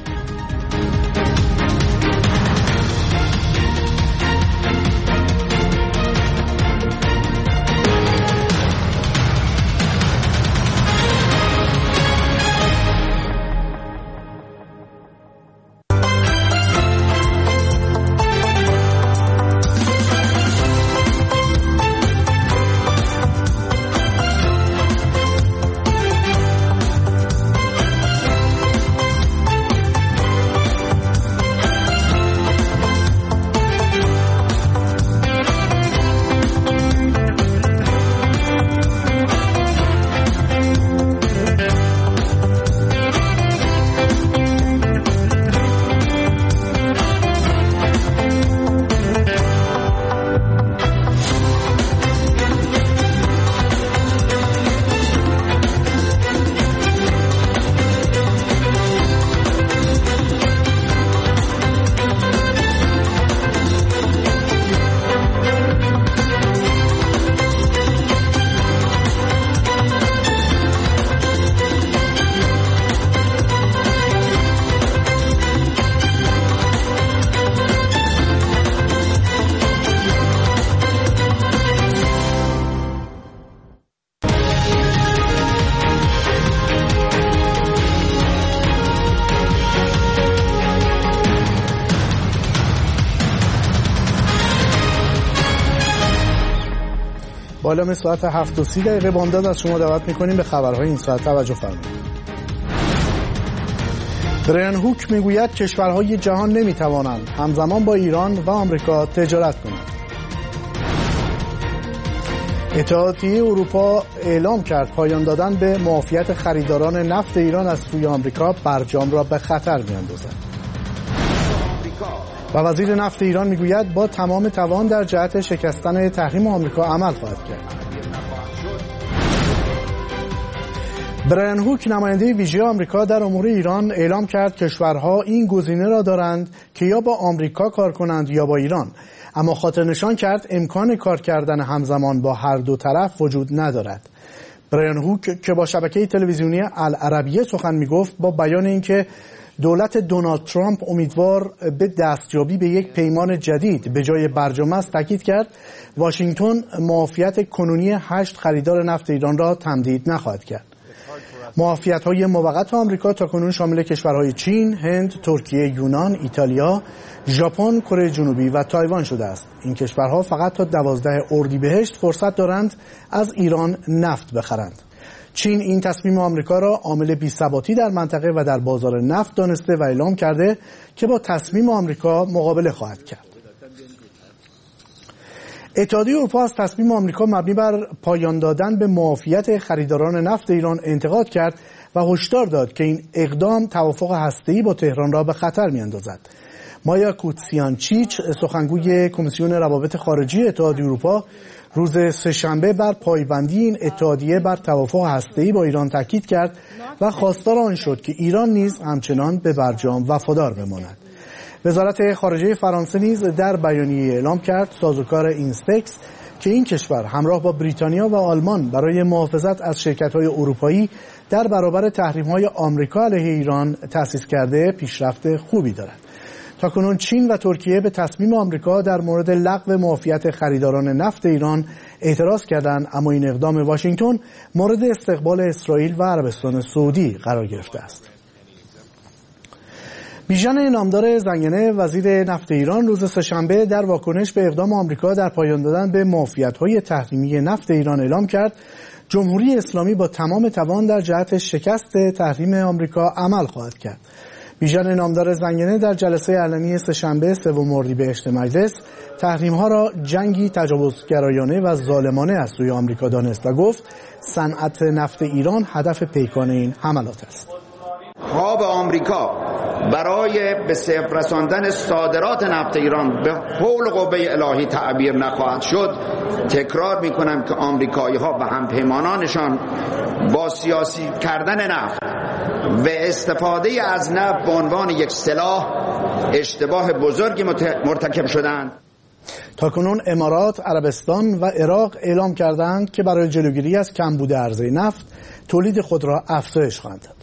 بالا ساعت هفت و سی دقیقه بامداد از شما دعوت میکنیم به خبرهای این ساعت توجه فرمایید. برایان هوک میگوید کشورهای جهان نمیتوانند همزمان با ایران و آمریکا تجارت کنند. اتحادیه اروپا اعلام کرد پایان دادن به معافیت خریداران نفت ایران از سوی آمریکا برجام را به خطر می‌اندازد. و وزیر نفت ایران میگوید با تمام توان در جهت شکستن تحریم آمریکا عمل خواهد کرد. برایان هوک نماینده ویژه آمریکا در امور ایران اعلام کرد کشورها این گزینه را دارند که یا با آمریکا کار کنند یا با ایران، اما خاطر نشان کرد امکان کار کردن همزمان با هر دو طرف وجود ندارد. برایان هوک که با شبکه تلویزیونی العربیه سخن میگفت با بیان اینکه دولت دونالد ترامپ امیدوار به دستیابی به یک پیمان جدید به جای برجام است، تاکید کرد واشنگتن معافیت کنونی هشت خریدار نفت ایران را تمدید نخواهد کرد. معافیت‌های موقت آمریکا تاکنون شامل کشورهای چین، هند، ترکیه، یونان، ایتالیا، ژاپن، کره جنوبی و تایوان شده است. این کشورها فقط تا دوازده اردیبهشت فرصت دارند از ایران نفت بخرند. چین این تصمیم آمریکا را عامل بی‌ثباتی در منطقه و در بازار نفت دانسته و اعلام کرده که با تصمیم آمریکا مقابله خواهد کرد. اتحادیه اروپا از تصمیم آمریکا مبنی بر پایان دادن به معافیت خریداران نفت ایران انتقاد کرد و هشدار داد که این اقدام توافق هسته‌ای با تهران را به خطر می‌اندازد. مایا کوتسیانچیچ سخنگوی کمیسیون روابط خارجی اتحادیه اروپا روز سه‌شنبه بر پایبندی این اتحادیه بر توافق هسته‌ای با ایران تاکید کرد و خواستار آن شد که ایران نیز همچنان به برجام وفادار بماند. وزارت خارجه فرانسه نیز در بیانیه اعلام کرد سازوکار اینستکس که این کشور همراه با بریتانیا و آلمان برای محافظت از شرکت‌های اروپایی در برابر تحریم‌های آمریکا علیه ایران تأسیس کرده پیشرفت خوبی دارد. تاکنون چین و ترکیه به تصمیم آمریکا در مورد لغو معافیت خریداران نفت ایران اعتراض کردند، اما این اقدام واشنگتن مورد استقبال اسرائیل و عربستان سعودی قرار گرفته است. بیژن نامدار زنگنه وزیر نفت ایران روز سه‌شنبه در واکنش به اقدام آمریکا در پایان دادن به معافیت‌های تحریمی نفت ایران اعلام کرد جمهوری اسلامی با تمام توان در جهت شکست تحریم آمریکا عمل خواهد کرد. بیژن نامدار زنگنه در جلسه علنی سه‌شنبه سوم اردیبهشت مجلس تحریم‌ها را جنگی تجاوزگرایانه و ظالمانه از سوی آمریکا دانست و گفت صنعت نفت ایران هدف پیکان این حملات است. خواب آمریکا برای به صفر رساندن صادرات نفت ایران به حول قوه الهی تعبیر نخواهد شد. تکرار میکنم که آمریکایی ها و همپیمانانشان با سیاسی کردن نفت و استفاده از نفت به عنوان یک سلاح اشتباه بزرگی مرتکب شدند. تاکنون امارات، عربستان و عراق اعلام کردند که برای جلوگیری از کمبود عرضه نفت تولید خود را افزایش خواهند داد.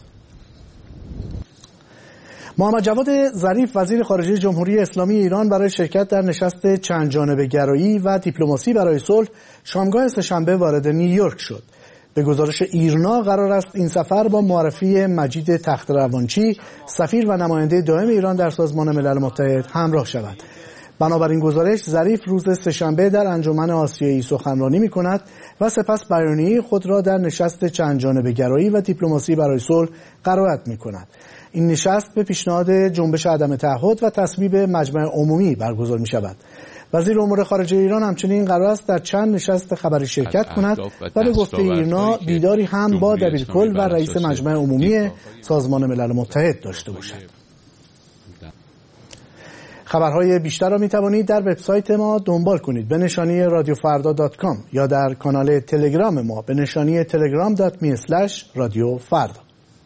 محمد جواد ظریف وزیر خارجه جمهوری اسلامی ایران برای شرکت در نشست چند جانبه گرایی و دیپلماسی برای صلح شامگاه سه‌شنبه وارد نیویورک شد. به گزارش ایرنا قرار است این سفر با معرفی مجید تخت‌روانچی سفیر و نماینده دائم ایران در سازمان ملل متحد همراه شود. بنابراین گزارش ظریف روز سه‌شنبه در انجمن آسیایی سخنرانی می‌کند و سپس بیانیه خود را در نشست چند جانبه گرایی و دیپلماسی برای صلح قرائت می‌کند. این نشست به پیشنهاد جنبش عدم تعهد و تصویب مجمع عمومی برگزار می‌شود. وزیر امور خارجه ایران همچنین قرار است در چند نشست خبری شرکت کند و به گفته ایرنا دیداری هم با دبیرکل و رئیس مجمع عمومی سازمان ملل متحد داشته باشد. خبرهای بیشتر را می توانید در وبسایت ما دنبال کنید به نشانی رادیو فردا دات کام یا در کانال تلگرام ما به نشانی تلگرام دات می اسلش رادیو فردا.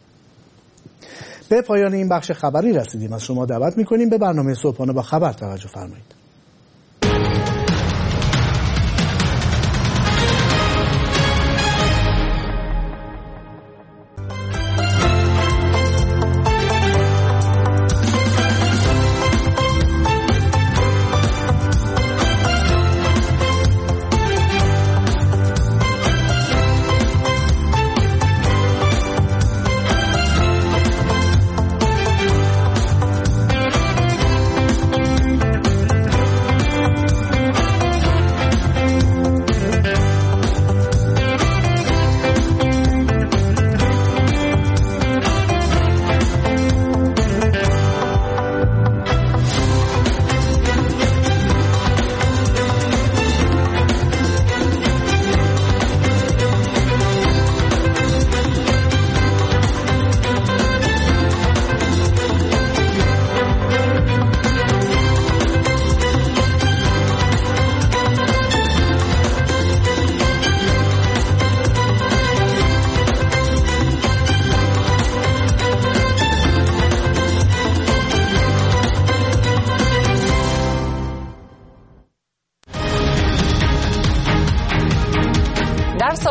به پایان این بخش خبری رسیدیم. از شما دعوت می کنیم به برنامه صبحانه با خبر توجه فرمایید.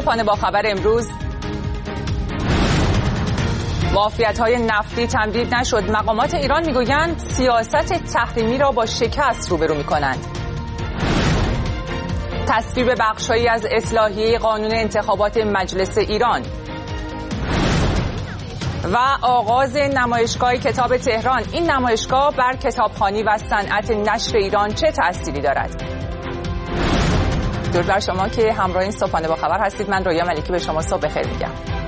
صبحانه با خبر امروز. معافیت‌های نفتی تمدید نشد. مقامات ایران میگویند سیاست تحریمی را با شکست روبرو می‌کنند. تصویب بخش‌هایی از اصلاحیه قانون انتخابات مجلس ایران و آغاز نمایشگاه کتاب تهران. این نمایشگاه بر کتابخوانی و صنعت نشر ایران چه تأثیری دارد؟ درود بر شما که همراه این صبحانه با خبر هستید. من رویا ملکی به شما صبح بخیر میگم.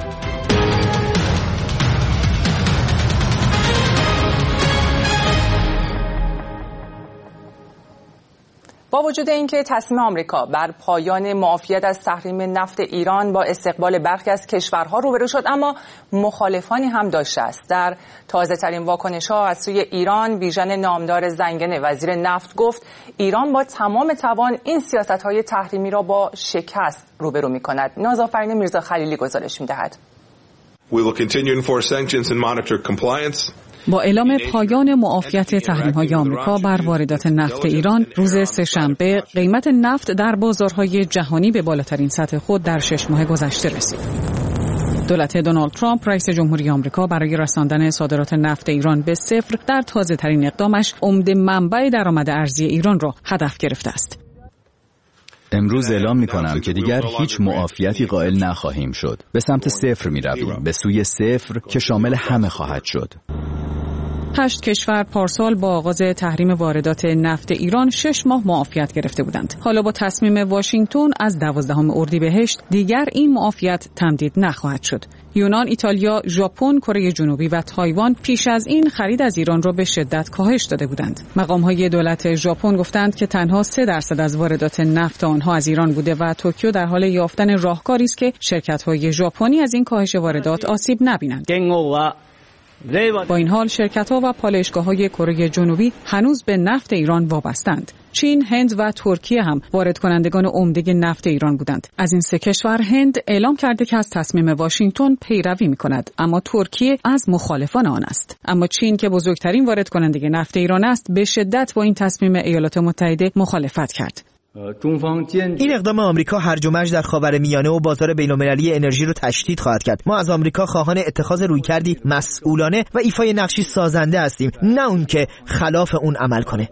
با وجود اینکه تصمیم آمریکا بر پایان معافیت از تحریم نفت ایران با استقبال برخی از کشورها روبرو شد، اما مخالفانی هم داشته است. در تازه ترین واکنش ها از سوی ایران، بیژن نامدار زنگنه وزیر نفت گفت ایران با تمام توان این سیاست های تحریمی را با شکست روبرو می کند. نازآفرین میرزا خلیلی گزارش می دهد. We will continue to enforce sanctions and monitor compliance. با اعلام پایان معافیت تحریم‌های آمریکا بر واردات نفت ایران، روز سه‌شنبه قیمت نفت در بازارهای جهانی به بالاترین سطح خود در شش ماه گذشته رسید. دولت دونالد ترامپ رئیس جمهوری آمریکا برای رساندن صادرات نفت ایران به صفر در تازه‌ترین اقدامش عمده منبع درآمد ارزی ایران را هدف گرفته است. امروز اعلام می‌کنم که دیگر هیچ معافیتی قائل نخواهیم شد. به سمت صفر می‌رویم، به سوی صفر که شامل همه خواهد شد. هشت کشور پارسال با آغاز تحریم واردات نفت ایران شش ماه معافیت گرفته بودند. حالا با تصمیم واشنگتن از دوازدهم اردیبهشت دیگر این معافیت تمدید نخواهد شد. یونان، ایتالیا، ژاپن، کره جنوبی و تایوان پیش از این خرید از ایران را به شدت کاهش داده بودند. مقام‌های دولت ژاپن گفتند که تنها سه درصد از واردات نفت آنها از ایران بوده و توکیو در حال یافتن راهکاری است که شرکت‌های ژاپنی از این کاهش واردات آسیب نبینند. با این حال شرکت‌ها و پالایشگاه‌های کره جنوبی هنوز به نفت ایران وابستند. چین، هند و ترکیه هم وارد کنندگان عمده نفت ایران بودند. از این سه کشور هند اعلام کرده که از تصمیم واشنگتن پیروی می‌کند، اما ترکیه از مخالفان آن است. اما چین که بزرگترین وارد کننده نفت ایران است، به شدت با این تصمیم ایالات متحده مخالفت کرد. این اقدام آمریکا هرج و مرج در خاورمیانه و بازار بین‌المللی انرژی رو تشدید خواهد کرد. ما از آمریکا خواهان اتخاذ رویکردی مسئولانه و ایفای نقشی سازنده هستیم، نه اون که خلاف اون عمل کنه.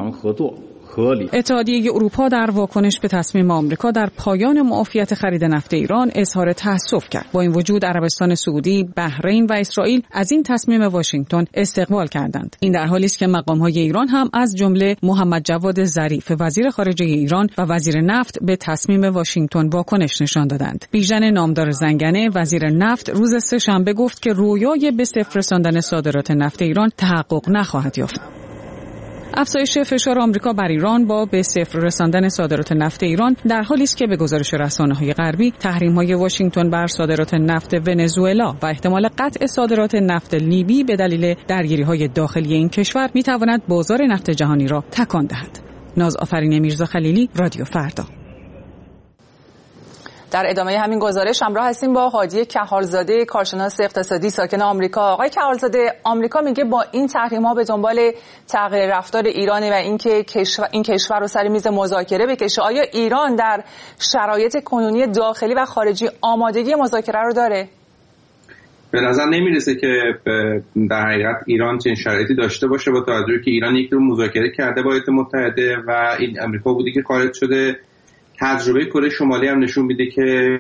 اتحادیه اروپا در واکنش به تصمیم آمریکا در پایان معافیت خرید نفت ایران اظهار تأسف کرد. با این وجود عربستان سعودی، بحرین و اسرائیل از این تصمیم واشنگتن استقبال کردند. این در حالی است که مقام‌های ایران هم از جمله محمد جواد ظریف وزیر خارجه ایران و وزیر نفت به تصمیم واشنگتن واکنش نشان دادند. بیژن نامدار زنگنه وزیر نفت روز سه‌شنبه گفت که رویای به صفر رساندن صادرات نفت ایران تحقق نخواهد یافت. افزایش فشار آمریکا بر ایران با به صفر رساندن صادرات نفت ایران در حالی است که به گزارش رسانه‌های غربی تحریم‌های واشنگتن بر صادرات نفت ونزوئلا و احتمال قطع صادرات نفت لیبی به دلیل درگیری‌های داخلی این کشور می‌تواند بازار نفت جهانی را تکان دهد. نازآفرین میرزا خلیلی، رادیو فردا. در ادامه همین گزارش همراه هستیم با هادی کهالزاده، کارشناس اقتصادی ساکن آمریکا. آقای کهالزاده، آمریکا میگه با این تحریم‌ها به دنبال تغییر رفتار ایران و اینکه کشور این کشور رو سر میز مذاکره بکشه. آیا ایران در شرایط کنونی داخلی و خارجی آمادگی مذاکره رو داره؟ به نظر نمیرسه که در حقیقت ایران چنین شرایطی داشته باشه، با توجه که ایران یک رو مذاکره کرده با ایالات متحده و این آمریکا بودی که خارج شده. تجربه کره شمالی هم نشون میده که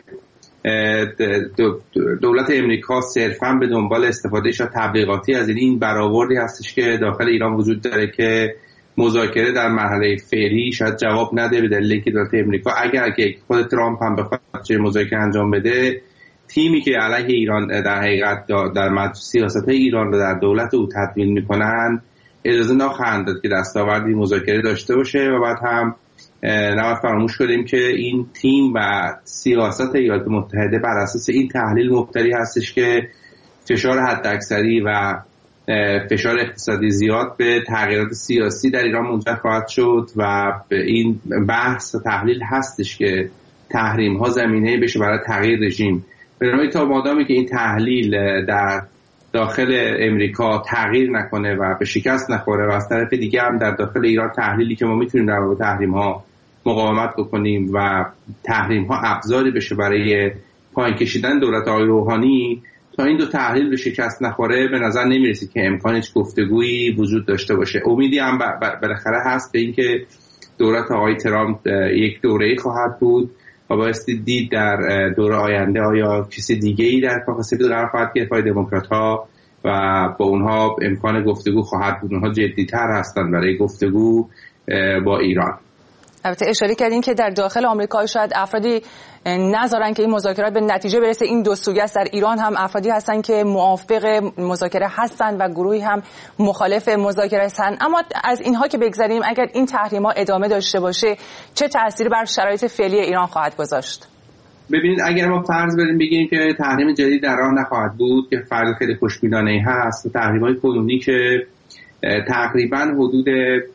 دولت امریکا صرفاً به دنبال استفاده شد تبلیغاتی از این برآوردی هستش که داخل ایران وجود داره که مذاکره در مرحله فعلی شاید جواب نده، به دلیل اینکه دولت امریکا اگر که خود ترامپ هم بخواد چه مذاکره انجام بده، تیمی که علیه ایران در حقیقت در مجلس سیاست ایران رو در دولت او تدوین میکنن اجازه نخواهند داد که دستاوردی مذاکره داشته باشه. و بعد هم نباید فراموش کنیم که این تیم و سیاست ایالات متحده بر اساس این تحلیل مبتنی هستش که فشار حداکثری و فشار اقتصادی زیاد به تغییرات سیاسی در ایران منجر خواهد شد و این بحث و تحلیل هستش که تحریم ها زمینه بشه برای تغییر رژیم. بنابراین تا مادامی که این تحلیل در داخل امریکا تغییر نکنه و به شکست نخوره و از طرف دیگه هم در داخل ایران تحلیلی که ما میتونیم در مورد تحریم ها مقاومت بکنیم و تحریم ها ابزاری بشه برای پایین کشیدن دولت آقای روحانی، تا این دو تحلیل به شکست نخوره به نظر نمیرسه که امکان هیچ گفتگویی وجود داشته باشه. امیدی هم بالاخره هست به اینکه دولت آقای ترامپ یک دوره‌ای خواهد بود و بایستی دید در دوره آینده آیا کسی دیگه‌ای در کاخ سفید قرار خواهد گرفت برای دموکرات‌ها و با اونها امکان گفتگو خواهد بود. اونها جدی‌تر هستن برای گفتگو با ایران. البته اشاره کردین که در داخل آمریکا شاید افرادی نذارن که این مذاکرات به نتیجه برسه. این دو سویه است. در ایران هم افرادی هستن که موافق مذاکره هستن و گروهی هم مخالف مذاکره هستن. اما از اینها که بگذریم، اگر این تحریم‌ها ادامه داشته باشه چه تأثیری بر شرایط فعلی ایران خواهد گذاشت؟ ببینید، اگر ما فرض بریم بگیم که تحریم جدید در راه نخواهد بود، که فرض خیلی خوشبینانه‌ای هست، تحریم‌های کنونی که تقریباً حدود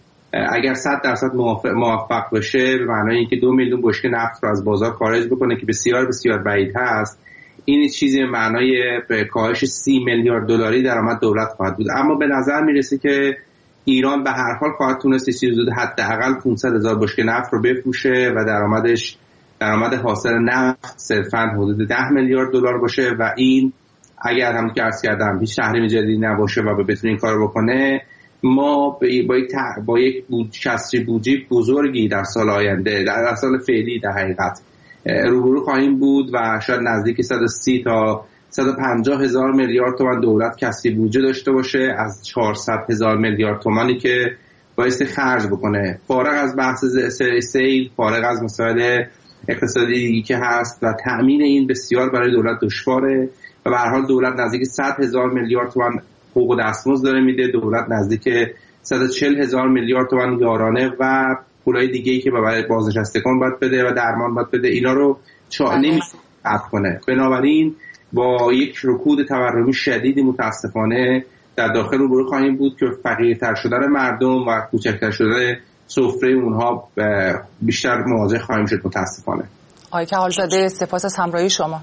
اگر صد درصد موافق, موفق بشه به معنای اینکه دو میلیون بشکه نفت رو از بازار خارج بکنه که بسیار بسیار بعید هست، این چیزی به معنای کاهش سی میلیارد دلاری درآمد دولت خواهد بود. اما به نظر میرسه که ایران به هر حال خواهد تونست چیزی حدود حداقل پانصد هزار بشکه نفت رو بفروشه و درآمدش درآمد حاصل نفت صرفاً حدود ده میلیارد دلار باشه و این اگر هم که عرض کردم هیچ تحریم جدیدی نباشه و بتونه این کارو بکنه، ما با یک با یک کسری بودجه بزرگی در سال آینده، در سال فعلی در حقیقت روبرو خواهیم بود و شاید نزدیک صد و سی تا صد و پنجاه هزار میلیارد تومان دولت کسری بودجه داشته باشه از چهارصد هزار میلیارد تومانی که بایستی خرج بکنه. فارغ از بحث سیل، فارغ از مسائل اقتصادی دیگی که هست و تأمین این بسیار برای دولت دشواره و به هر حال دولت نزدیک صد هزار میلیارد تومان حقوق دستمزد داره میده، دولت نزدیک صد و چهل هزار میلیارد تومان یارانه و پولای دیگه‌ای که برای بازنشستگان باید بده و درمان باید بده، اینا رو نمیشه قطع کنه. بنابراین با یک رکود تورمی شدیدی متاسفانه در داخل روبرو خواهیم بود که فقیرتر شدن مردم و کوچکتر شدن سفره اونها بیشتر مواجه خواهیم شد متاسفانه. آقای کهالزاده، سپاس از همراهی شما.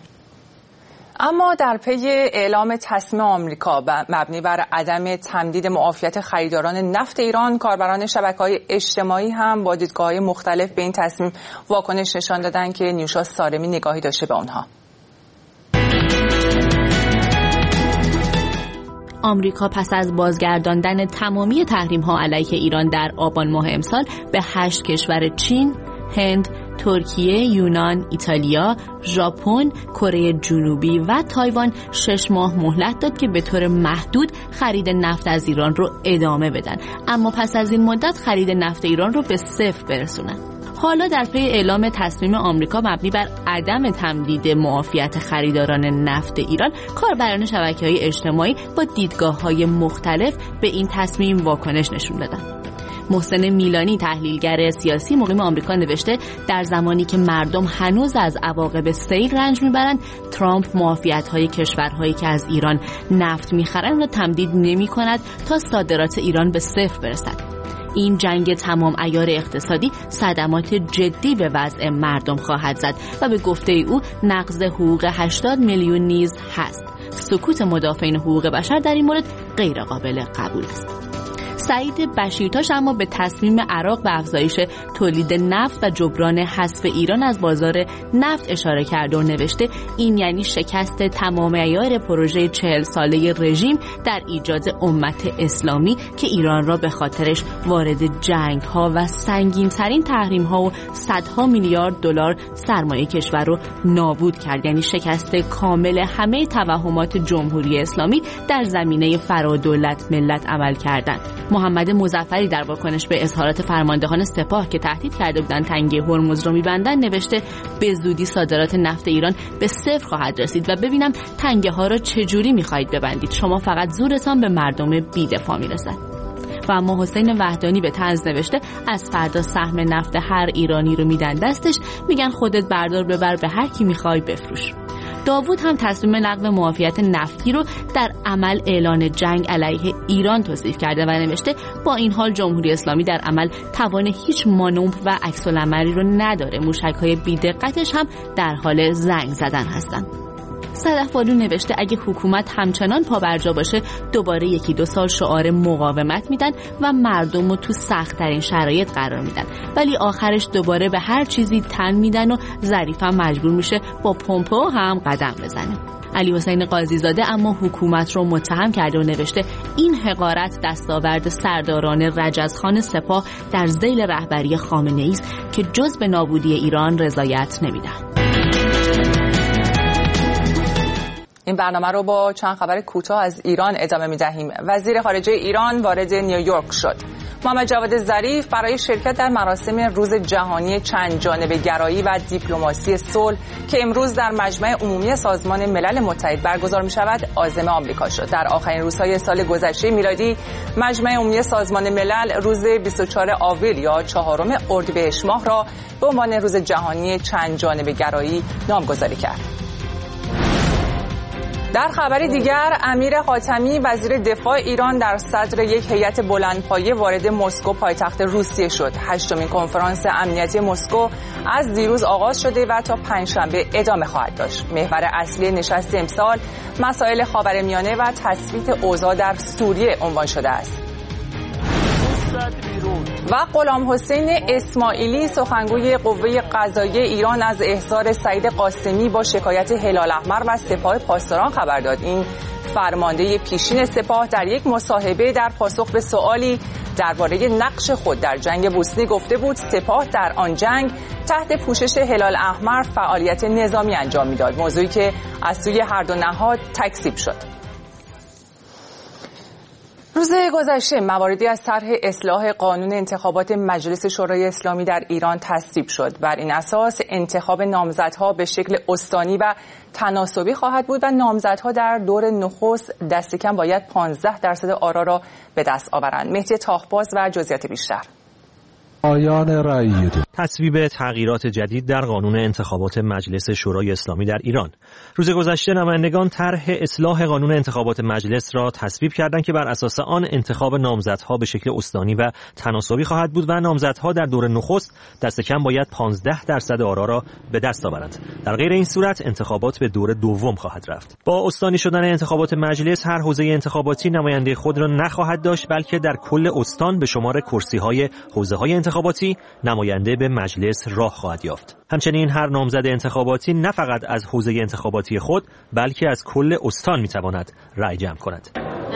اما در پی اعلام تصمیم آمریکا مبنی بر عدم تمدید معافیت خریداران نفت ایران، کاربران شبکه‌های اجتماعی هم با دیدگاه‌های مختلف به این تصمیم واکنش نشان دادن که نیوشا سارمی نگاهی داشته به آنها. آمریکا پس از بازگرداندن تمامی تحریم‌ها علیه ایران در آبان ماه امسال به هشت کشور چین، هند، ترکیه، یونان، ایتالیا، ژاپن، کره جنوبی و تایوان شش ماه مهلت داد که به طور محدود خرید نفت از ایران رو ادامه بدن، اما پس از این مدت خرید نفت ایران رو به صفر برسونن. حالا در پی اعلام تصمیم آمریکا مبنی بر عدم تمدید معافیت خریداران نفت ایران، کاربران شبکه‌های اجتماعی با دیدگاه‌های مختلف به این تصمیم واکنش نشون دادن. محسن میلانی، تحلیلگر سیاسی مقیم آمریکا، نوشته در زمانی که مردم هنوز از عواقب سیل رنج میبرند، ترامپ معافیت‌های کشورهایی که از ایران نفت میخرند را تمدید نمی‌کند تا صادرات ایران به صفر برسد. این جنگ تمام عیار اقتصادی صدمات جدی به وضع مردم خواهد زد و به گفته او نقض حقوق هشتاد میلیون نیز هست. سکوت مدافعین حقوق بشر در این مورد غیر قابل قبول است. سعید بشیرتاش اما به تصمیم عراق به افزایش تولید نفت و جبران حذف ایران از بازار نفت اشاره کرده و نوشته این یعنی شکست تمام عیار پروژه چهل ساله رژیم در ایجاد امت اسلامی که ایران را به خاطرش وارد جنگ ها و سنگین ترین تحریم ها و صدها میلیارد دلار سرمایه کشور رو نابود کرد، یعنی شکست کامل همه توهمات جمهوری اسلامی در زمینه فرادولت ملت عمل کردن. محمد مظفری در واکنش به اظهارات فرماندهان سپاه که تهدید کرده بودند تنگه هرمز رو می‌بندن نوشته به زودی صادرات نفت ایران به صفر خواهد رسید و ببینم تنگه ها را چجوری می‌خواهید ببندید، شما فقط زورتان به مردم بی‌دفاع می‌رسد. و اما حسین وحدانی به طنز نوشته از فردا سهم نفت هر ایرانی رو میدن دستش، میگن خودت بردار ببر به هر کی می‌خوای بفروش. داوود هم تصمیم لغو معافیت نفتی رو در عمل اعلان جنگ علیه ایران توصیف کرده و نوشته با این حال جمهوری اسلامی در عمل توان هیچ مانور و عکس‌العملی رو نداره، موشک‌های بی‌دقتش هم در حال زنگ زدن هستند. صدف‌آلو نوشته اگه حکومت همچنان پابرجا باشه دوباره یکی دو سال شعار مقاومت میدن و مردم رو تو سخت‌ترین شرایط قرار میدن، ولی آخرش دوباره به هر چیزی تن میدن و ظریفا مجبور میشه با پمپو هم قدم بزنه. علی حسین قاضی زاده اما حکومت رو متهم کرده و نوشته این حقارت دستاورد سرداران رجزخان سپاه در ذیل رهبری خامنه‌ای است که جز به نابودی ایران رضایت نمیدن. این برنامه رو با چند خبر کوتاه از ایران ادامه می‌دهیم. وزیر خارجه ایران وارد نیویورک شد. محمد جواد ظریف برای شرکت در مراسم روز جهانی چند جانبه گرایی و دیپلماسی صلح که امروز در مجمع عمومی سازمان ملل متحد برگزار می‌شود عازم آمریکا شد. در آخرین روزهای سال گذشته میلادی مجمع عمومی سازمان ملل روز بیست و چهارم آوریل یا چهارم اردیبهشت ماه را به عنوان روز جهانی چند جانبه گرایی نامگذاری کرد. در خبری دیگر امیر حاتمی وزیر دفاع ایران در صدر یک هیئت بلندپایه وارد مسکو پایتخت روسیه شد. هشتمین کنفرانس امنیتی مسکو از دیروز آغاز شده و تا پنجشنبه ادامه خواهد داشت. محور اصلی نشست امسال مسائل خاورمیانه و تثبیت اوضاع در سوریه عنوان شده است. و غلام حسین اسماعیلی سخنگوی قوه قضاییه ایران از احضار سعید قاسمی با شکایت هلال احمر و سپاه پاسداران خبر داد. این فرمانده پیشین سپاه در یک مصاحبه در پاسخ به سوالی درباره نقش خود در جنگ بوسنی گفته بود سپاه در آن جنگ تحت پوشش هلال احمر فعالیت نظامی انجام میداد، موضوعی که از سوی هر دو نهاد تکذیب شد. روز گذشته مواردی از طرح اصلاح قانون انتخابات مجلس شورای اسلامی در ایران تصویب شد. بر این اساس انتخاب نامزدها به شکل استانی و تناسبی خواهد بود و نامزدها در دور نخست دست کم باید پانزده درصد آرا را به دست آورند. مهدی تاخباز و جزئیات بیشتر. پایان رأی دو. تصویب تغییرات جدید در قانون انتخابات مجلس شورای اسلامی در ایران. روز گذشته نمایندگان طرح اصلاح قانون انتخابات مجلس را تصویب کردند که بر اساس آن انتخاب نامزدها به شکل استانی و تناسبی خواهد بود و نامزدها در دور نخست دست کم باید پانزده درصد آرا را به دست آورند. در غیر این صورت انتخابات به دور دوم خواهد رفت. با استانی شدن انتخابات مجلس هر حوزه انتخاباتی نماینده خود را نخواهد داشت، بلکه در کل استان به شمار کرسی‌های حوزه‌های انتخاباتی نماینده به مجلس راه خواهد یافت. همچنین هر نامزد انتخاباتی نه فقط از حوزه انتخاباتی خود بلکه از کل استان میتواند رأی جمع کند.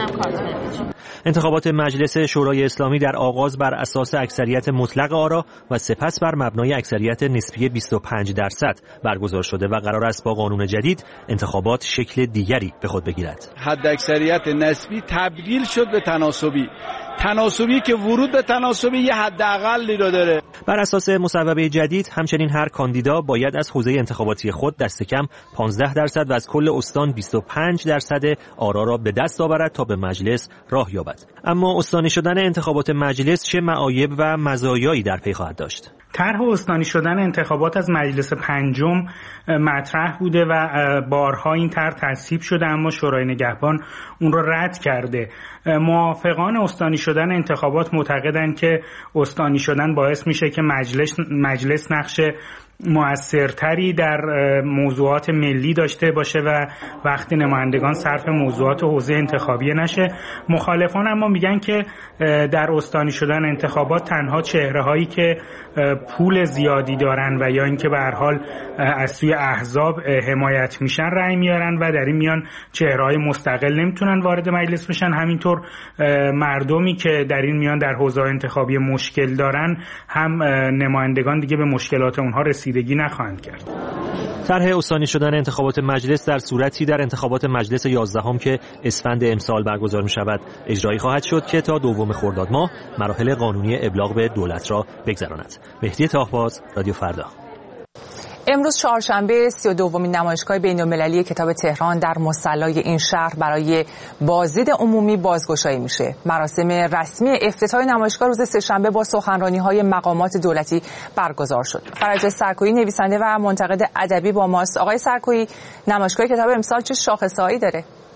انتخابات مجلس شورای اسلامی در آغاز بر اساس اکثریت مطلق آرا و سپس بر مبنای اکثریت نسبی بیست و پنج درصد برگزار شده و قرار است با قانون جدید انتخابات شکل دیگری به خود بگیرد. حد اکثریت نسبی تبدیل شد به تناسبی. تناسبی که ورود به تناسبی یه حداقلی رو داره. بر اساس مصوبه جدید همچنین هر کاندیدا باید از حوزه انتخاباتی خود دست کم پانزده درصد و از کل استان بیست و پنج درصد آرا را به دست آورد تا به مجلس راه یابد. اما استانی شدن انتخابات مجلس چه معایب و مزایایی در پی خواهد داشت؟ طرح استانی شدن انتخابات از مجلس پنجم مطرح بوده و بارها این طرح تصویب شده اما شورای نگهبان اون رو رد کرده. موافقان استانی شدن انتخابات معتقدند که استانی شدن باعث میشه که مجلس مجلس نقش مؤثرتری در موضوعات ملی داشته باشه و وقتی نمایندگان صرف موضوعات حوزه انتخابی نشه. مخالفان اما میگن که در استانی شدن انتخابات تنها چهره هایی که پول زیادی دارن و یا اینکه به هر حال از سوی احزاب حمایت میشن رأی میارن و در این میان چهره های مستقل نمیتونن وارد مجلس بشن. همینطور مردمی که در این میان در حوزه انتخابی مشکل دارن هم نمایندگان دیگه به مشکلات اونها رسیدگی نخواهند کرد. طرح استانی شدن انتخابات مجلس در صورتی در انتخابات مجلس یازدهم که اسفند امسال برگزار می شود اجرایی خواهد شد که تا دوم خرداد ماه مراحل قانونی ابلاغ به دولت را بگذراند. مهدی تاهباز، رادیو فردا. امروز چهارشنبه سی و دومین نمایشگاه بین‌المللی کتاب تهران در مصلی این شهر برای بازدید عمومی بازگشایی میشه. مراسم رسمی افتتاح نمایشگاه روز سه‌شنبه با سخنرانی‌های مقامات دولتی برگزار شد. فرج سرکویی نویسنده و منتقد ادبی با ماست. آقای سرکویی، نمایشگاه کتاب امسال چه شاخصه‌هایی داره؟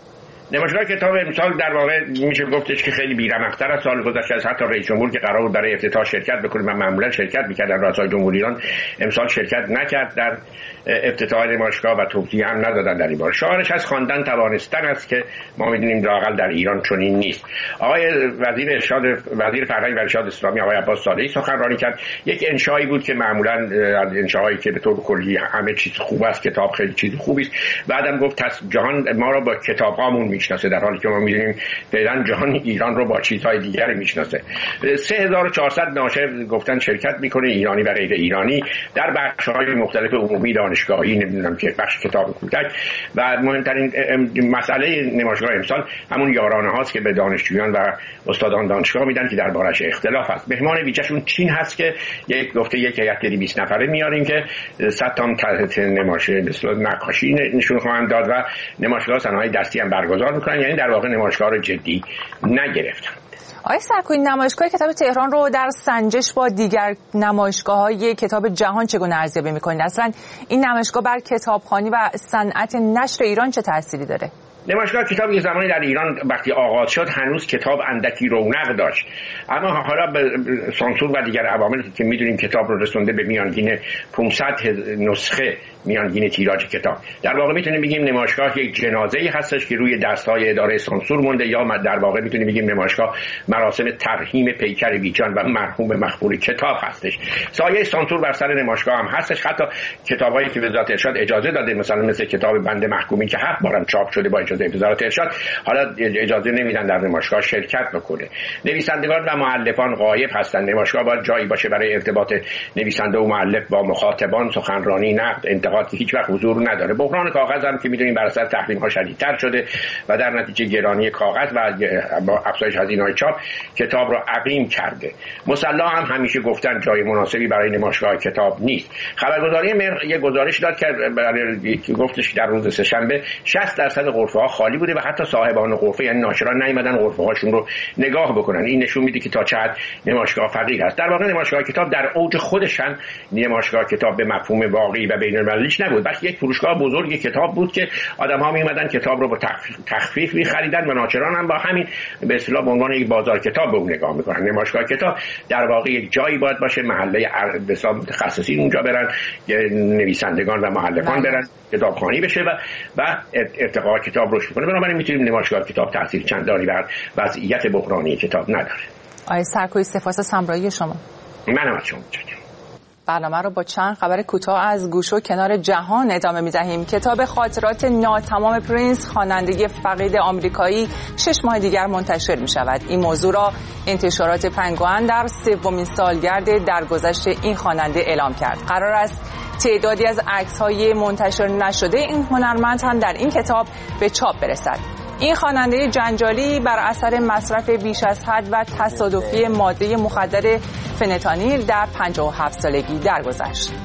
نمایشگاه کتاب امسال در واقع میشه گفتش که خیلی بی‌رمق‌تر از سال گذشته است. حتی رئیس جمهور که قرار بود برای افتتاح شرکت بکنه و معمولا شرکت می‌کردن رؤسای جمهوری ایران، امسال شرکت نکرد در افتتاح نمایشگاه و توضیح هم ندادن در این باره. شعارش از خواندن توانستن است که ما می‌دونیم لااقل در ایران چنین نیست. آقای وزیر ارشاد وزیر فرهنگ و ارشاد اسلامی آقای عباس صالحی سخنرانی کرد. یک انشایی بود که معمولا از انشاهایی که به طور کلی همه چیز خوب است، کتاب خیلی چیز خوبی است. بعدم گفت جهان ما را با کتاب‌هامون میشناسه، در حالی که ما می‌دونیم فعلا جهان ایران رو با چیزهای دیگری میشناسه. سه هزار و چهارصد ناشر گفتن شرکت میکنه، ایرانی و غیر ایرانی، در بخش‌های مختلف عمومی، دانشگاهی، نمیدونم که بخش کتاب کوچک. و مهمترین مسئله نمایشگاه امسال همون یارانه هاست که به دانشجویان و استادان دانشگاه میدن که دربارش اختلاف هست. مهمان ویژه‌شون چین هست که یک گفته یک هیئت دویست نفره میاریم که صد تا تحت نمایش مثلا نقاشی نشون خواهند داد و نمایشگاه صنایع دستی هم برگزار میکنن. یعنی در واقع نمایشگاه رو جدی نگرفتن. آقای سرکویی، نمایشگاه کتاب تهران رو در سنجش با دیگر نمایشگاه‌های کتاب جهان چگونه ارزیابی می‌کنید؟ اصلا این نمایشگاه بر کتابخوانی و صنعت نشر ایران چه تأثیری داره؟ نمایشگاه کتاب یه زمانی در ایران وقتی آغاز شد هنوز کتاب اندکی رونق داشت، اما حالا به سانسور و دیگر عواملی که میدونیم کتاب رو رسونده به میانگین پانصد نسخه میانگین تیراژ کتاب. در واقع میتونیم بگیم نمایشگاه یک جنازه‌ای هستش که روی دست‌های اداره سانسور مونده، یا در واقع میتونیم بگیم نمایشگاه مراسم ترحیم پیکر بیجان و مرحوم مخبور کتاب هستش. سایه سانسور بر سر نمایشگاه هم هستش. حتی کتابایی که وزارت ارشاد اجازه داده، مثلا مثل کتاب بند محکومین که هفت بارم چاپ شده با اجازه وزارت ارشاد، حالا اجازه نمیدن در نمایشگاه شرکت بکنه. نویسندگان و مؤلفان غایب هستند. نمایشگاه باید جایی باشه برای ارتباط نویسنده و مؤلف با مخاطبان، سخنرانی، نقد، انتقاد که هیچ وقت حضور نداره. بحران کاغذ هم که میدونیم بر اثر تحریم‌ها شدیدتر شده و در نتیجه گرانی کاغذ و با افزایش هزینه‌های چاپ کتاب رو عقیم کرده. مصلا هم همیشه گفتن جای مناسبی برای نمایشگاه کتاب نیست. خبرگزاری مهر یک گزارش داد که برای گفتش در روز سه‌شنبه شصت درصد غرفه‌ها خالی بوده و حتی صاحبان غرفه یعنی ناشران نیومدن غرفه‌هاشون رو نگاه بکنن. این نشون میده که تا چه حد نمایشگاه فقیر است. در واقع نمایشگاه کتاب در اوج خودش هم نمایشگاه کتاب به مفهوم واقعی و بین‌المللیش نبود، بلکه یک فروشگاه بزرگ کتاب بود که آدم‌ها می‌اومدن کتاب رو با تخفیف می‌خریدن و ناشران هم با همین به اصطلاح به عنوان یک بازار کتاب به اون نگاه می‌کنن. نمایشگاه کتاب در واقع یک جایی باید باشه، محله حساب متخصصین اونجا برن، نویسندگان و مؤلفان برن، کتابخوانی بشه و و ارتقاء کتاب رشد کنه. بنابراین می‌تونیم نمایشگاه کتاب تاثیر چندانی بر وضعیت بحرانی کتاب نداره. آقای سرکویی، سپاس از همراهی شما. منم از شما متشکرم. برنامه رو با چند خبر کوتاه از گوش و کنار جهان ادامه می‌دهیم. کتاب خاطرات ناتمام پرینس، خواننده فقید آمریکایی، شش ماه دیگر منتشر می‌شود. این موضوع را انتشارات پنگوئن در سومین سالگرد درگذشت این خواننده اعلام کرد. قرار است تعدادی از عکس‌های منتشر نشده این هنرمند هم در این کتاب به چاپ برسد. این خواننده جنجالی بر اثر مصرف بیش از حد و تصادفی ماده مخدر فنتانیل در پنجاه و هفت سالگی درگذشت.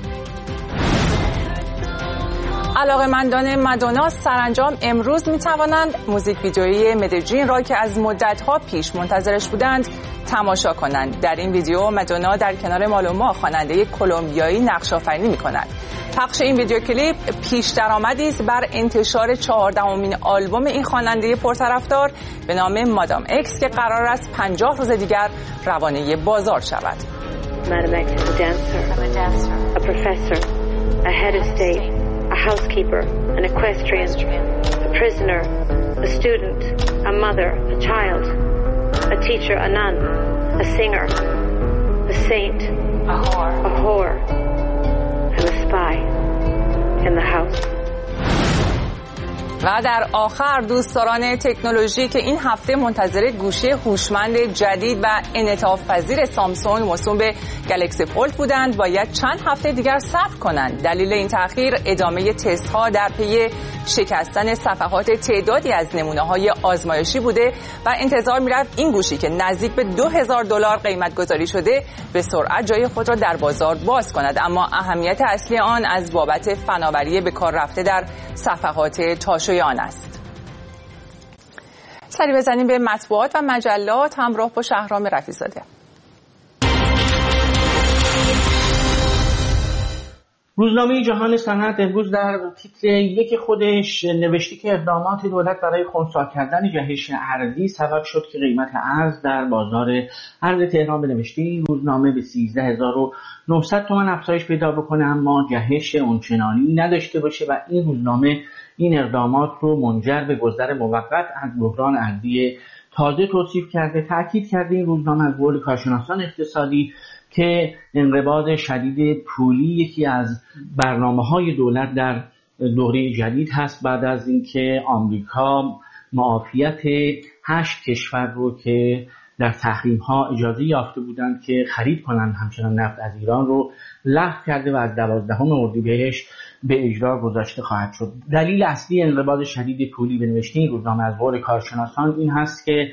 علاقه‌مندان مادونا سرانجام امروز می‌توانند موزیک ویدیویی مدجین را که از مدت‌ها پیش منتظرش بودند تماشا کنند. در این ویدیو مادونا در کنار مالوما خواننده کلمبیایی نقش‌آفرینی می‌کند. پخش این ویدیو کلیپ پیش درآمدی است بر انتشار چهاردهمین آلبوم این خواننده پرطرفدار به نام مادام اکس که قرار است پنجاه روز دیگر روانه بازار شود. Madam X is a dancer, I'm a dancer, a professor, a head of state, a housekeeper, an equestrian, a prisoner, a student, a mother, a child, a teacher, a nun, a singer, a saint, a whore, a whore, and a spy in the house. و در آخر دوستداران تکنولوژی که این هفته منتظر گوشی هوشمند جدید و انعطاف پذیر سامسونگ موسوم به گلکسی فولد بودند باید چند هفته دیگر صبر کنند. دلیل این تأخیر ادامه تست ها در پی شکستن صفحات تعدادی از نمونه‌های آزمایشی بوده و انتظار می‌رفت این گوشی که نزدیک به دو هزار دلار قیمت گذاری شده به سرعت جای خود را در بازار باز کند، اما اهمیت اصلی آن از بابت فناوری به کار رفته در صفحات تاشوی آن است. سری بزنیم به مطبوعات و مجلات همراه با شهرام رفیع‌زاده. روزنامه جهان صنعت امروز در تیتر یک خودش نوشته که اقدامات دولت برای خنثی کردن جهش ارزی سبب شد که قیمت ارز در بازار ارز تهران به نوشته این روزنامه به سیزده هزار و نهصد تومان افزایش پیدا بکنه اما جهش اونچنانی نداشته باشه و این روزنامه این اقدامات رو منجر به گذر موقت از بحران ارزی تازه توصیف کرده. تأکید کرده این روزنامه از قول کارشناسان اقتصادی که انقباض شدید پولی یکی از برنامه‌های دولت در دوره جدید هست بعد از اینکه آمریکا معافیت هشت کشور رو که در تحریم‌ها اجازه یافته بودند که خرید کنند همچنان نفت از ایران رو لغو کرده و از دوازدهم اردیبهشت به اجرا گذاشته خواهد شد. دلیل اصلی انقباض شدید پولی به نوشته این روزنامه از قول کارشناسان این هست که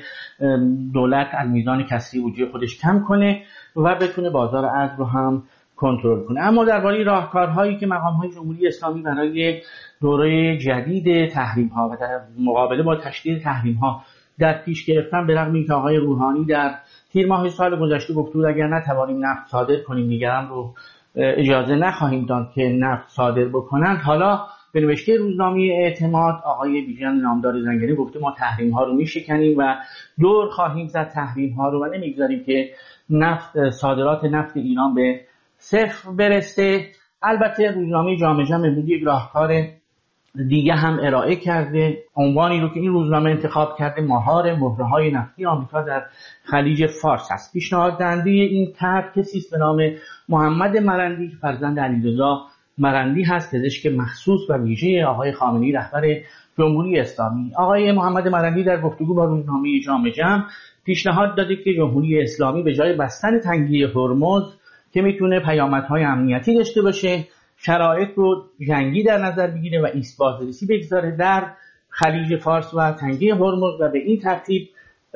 دولت از میزان کسری بودجه خودش کم کنه و بتونه بازار ارز رو هم کنترل کنه. اما درباره راهکارهایی که مقام‌های جمهوری اسلامی برای دوره جدید تحریم‌ها و در مقابله با تشدید تحریم‌ها در پیش گرفتن، به رغم اینکه آقای روحانی در تیر ماه سال گذشته گفت بود اگر نتوانیم نفت صادر کنیم دیگران رو اجازه نخواهیم داد که نفت صادر بکنند، حالا به نوشته روزنامه اعتماد آقای بیژن نامدار زنگنه گفته ما تحریم ها رو میشکنیم و دور خواهیم زد تحریم ها رو و نمیگذاریم که نفت صادرات نفت ایران به صفر برسه. البته روزنامه جامعه جمع امروز یک راهکار دیگه هم ارائه کرده. عنوانی رو که این روزنامه انتخاب کرده مهار مهره‌های نفتی آمریکا در خلیج فارس است. پیشنهاد دهنده این طرح کسی است به نام محمد مرندی که فرزند علیرضا مرندی هست، پزشک مخصوص و ویژه آقای خامنه‌ای رهبر جمهوری اسلامی. آقای محمد مرندی در گفتگو با روزنامه جامعه جمع پیشنهاد داده که جمهوری اسلامی به جای بستن تنگه هرمز که میتونه پیامدهای امنیتی داشته باشه، شرایط رو جنگی در نظر بگیره و ایست بازرسی بگذاره در خلیج فارس و تنگه هرمز و به این ترتیب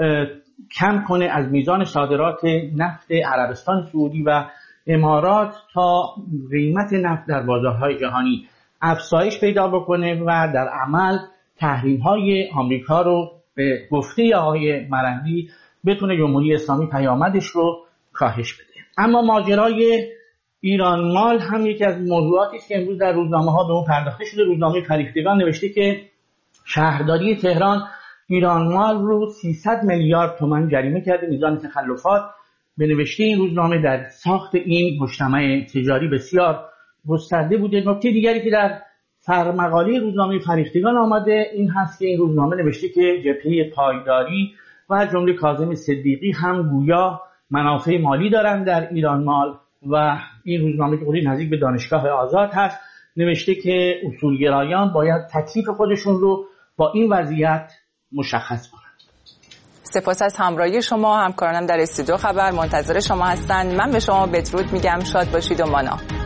کم کنه از میزان صادرات نفت عربستان سعودی و امارات تا قیمت نفت در بازارهای جهانی افزایش پیدا بکنه و در عمل تحریم‌های آمریکا رو به گفته آقای مرندی بتونه جمهوری اسلامی پیامدش رو کاهش بده. اما ماجرای ایران مال هم یکی از موضوعاتی است که امروز در روزنامه‌ها به اون پرداخته شده. روزنامه فریختگان نوشته که شهرداری تهران ایران مال رو سیصد میلیارد تومان جریمه کرده. میزان تخلفات به نوشته این روزنامه در ساخت این مجتمع تجاری بسیار گسترده بوده. نکته دیگری که در سرمقاله روزنامه فریختگان آمده این هست که این روزنامه نوشته که جبهه پایداری و از جمله کاظم صدیقی هم گویا منافع مالی دارند در ایران مال و این روزنامه که قولی نزدیک به دانشگاه آزاد هست نوشته که اصولگرایان باید تکلیف خودشون رو با این وضعیت مشخص کنند. سپاس از همراهی شما. همکارانم در استودیو خبر منتظر شما هستند. من به شما بدرود میگم. شاد باشید و مانا.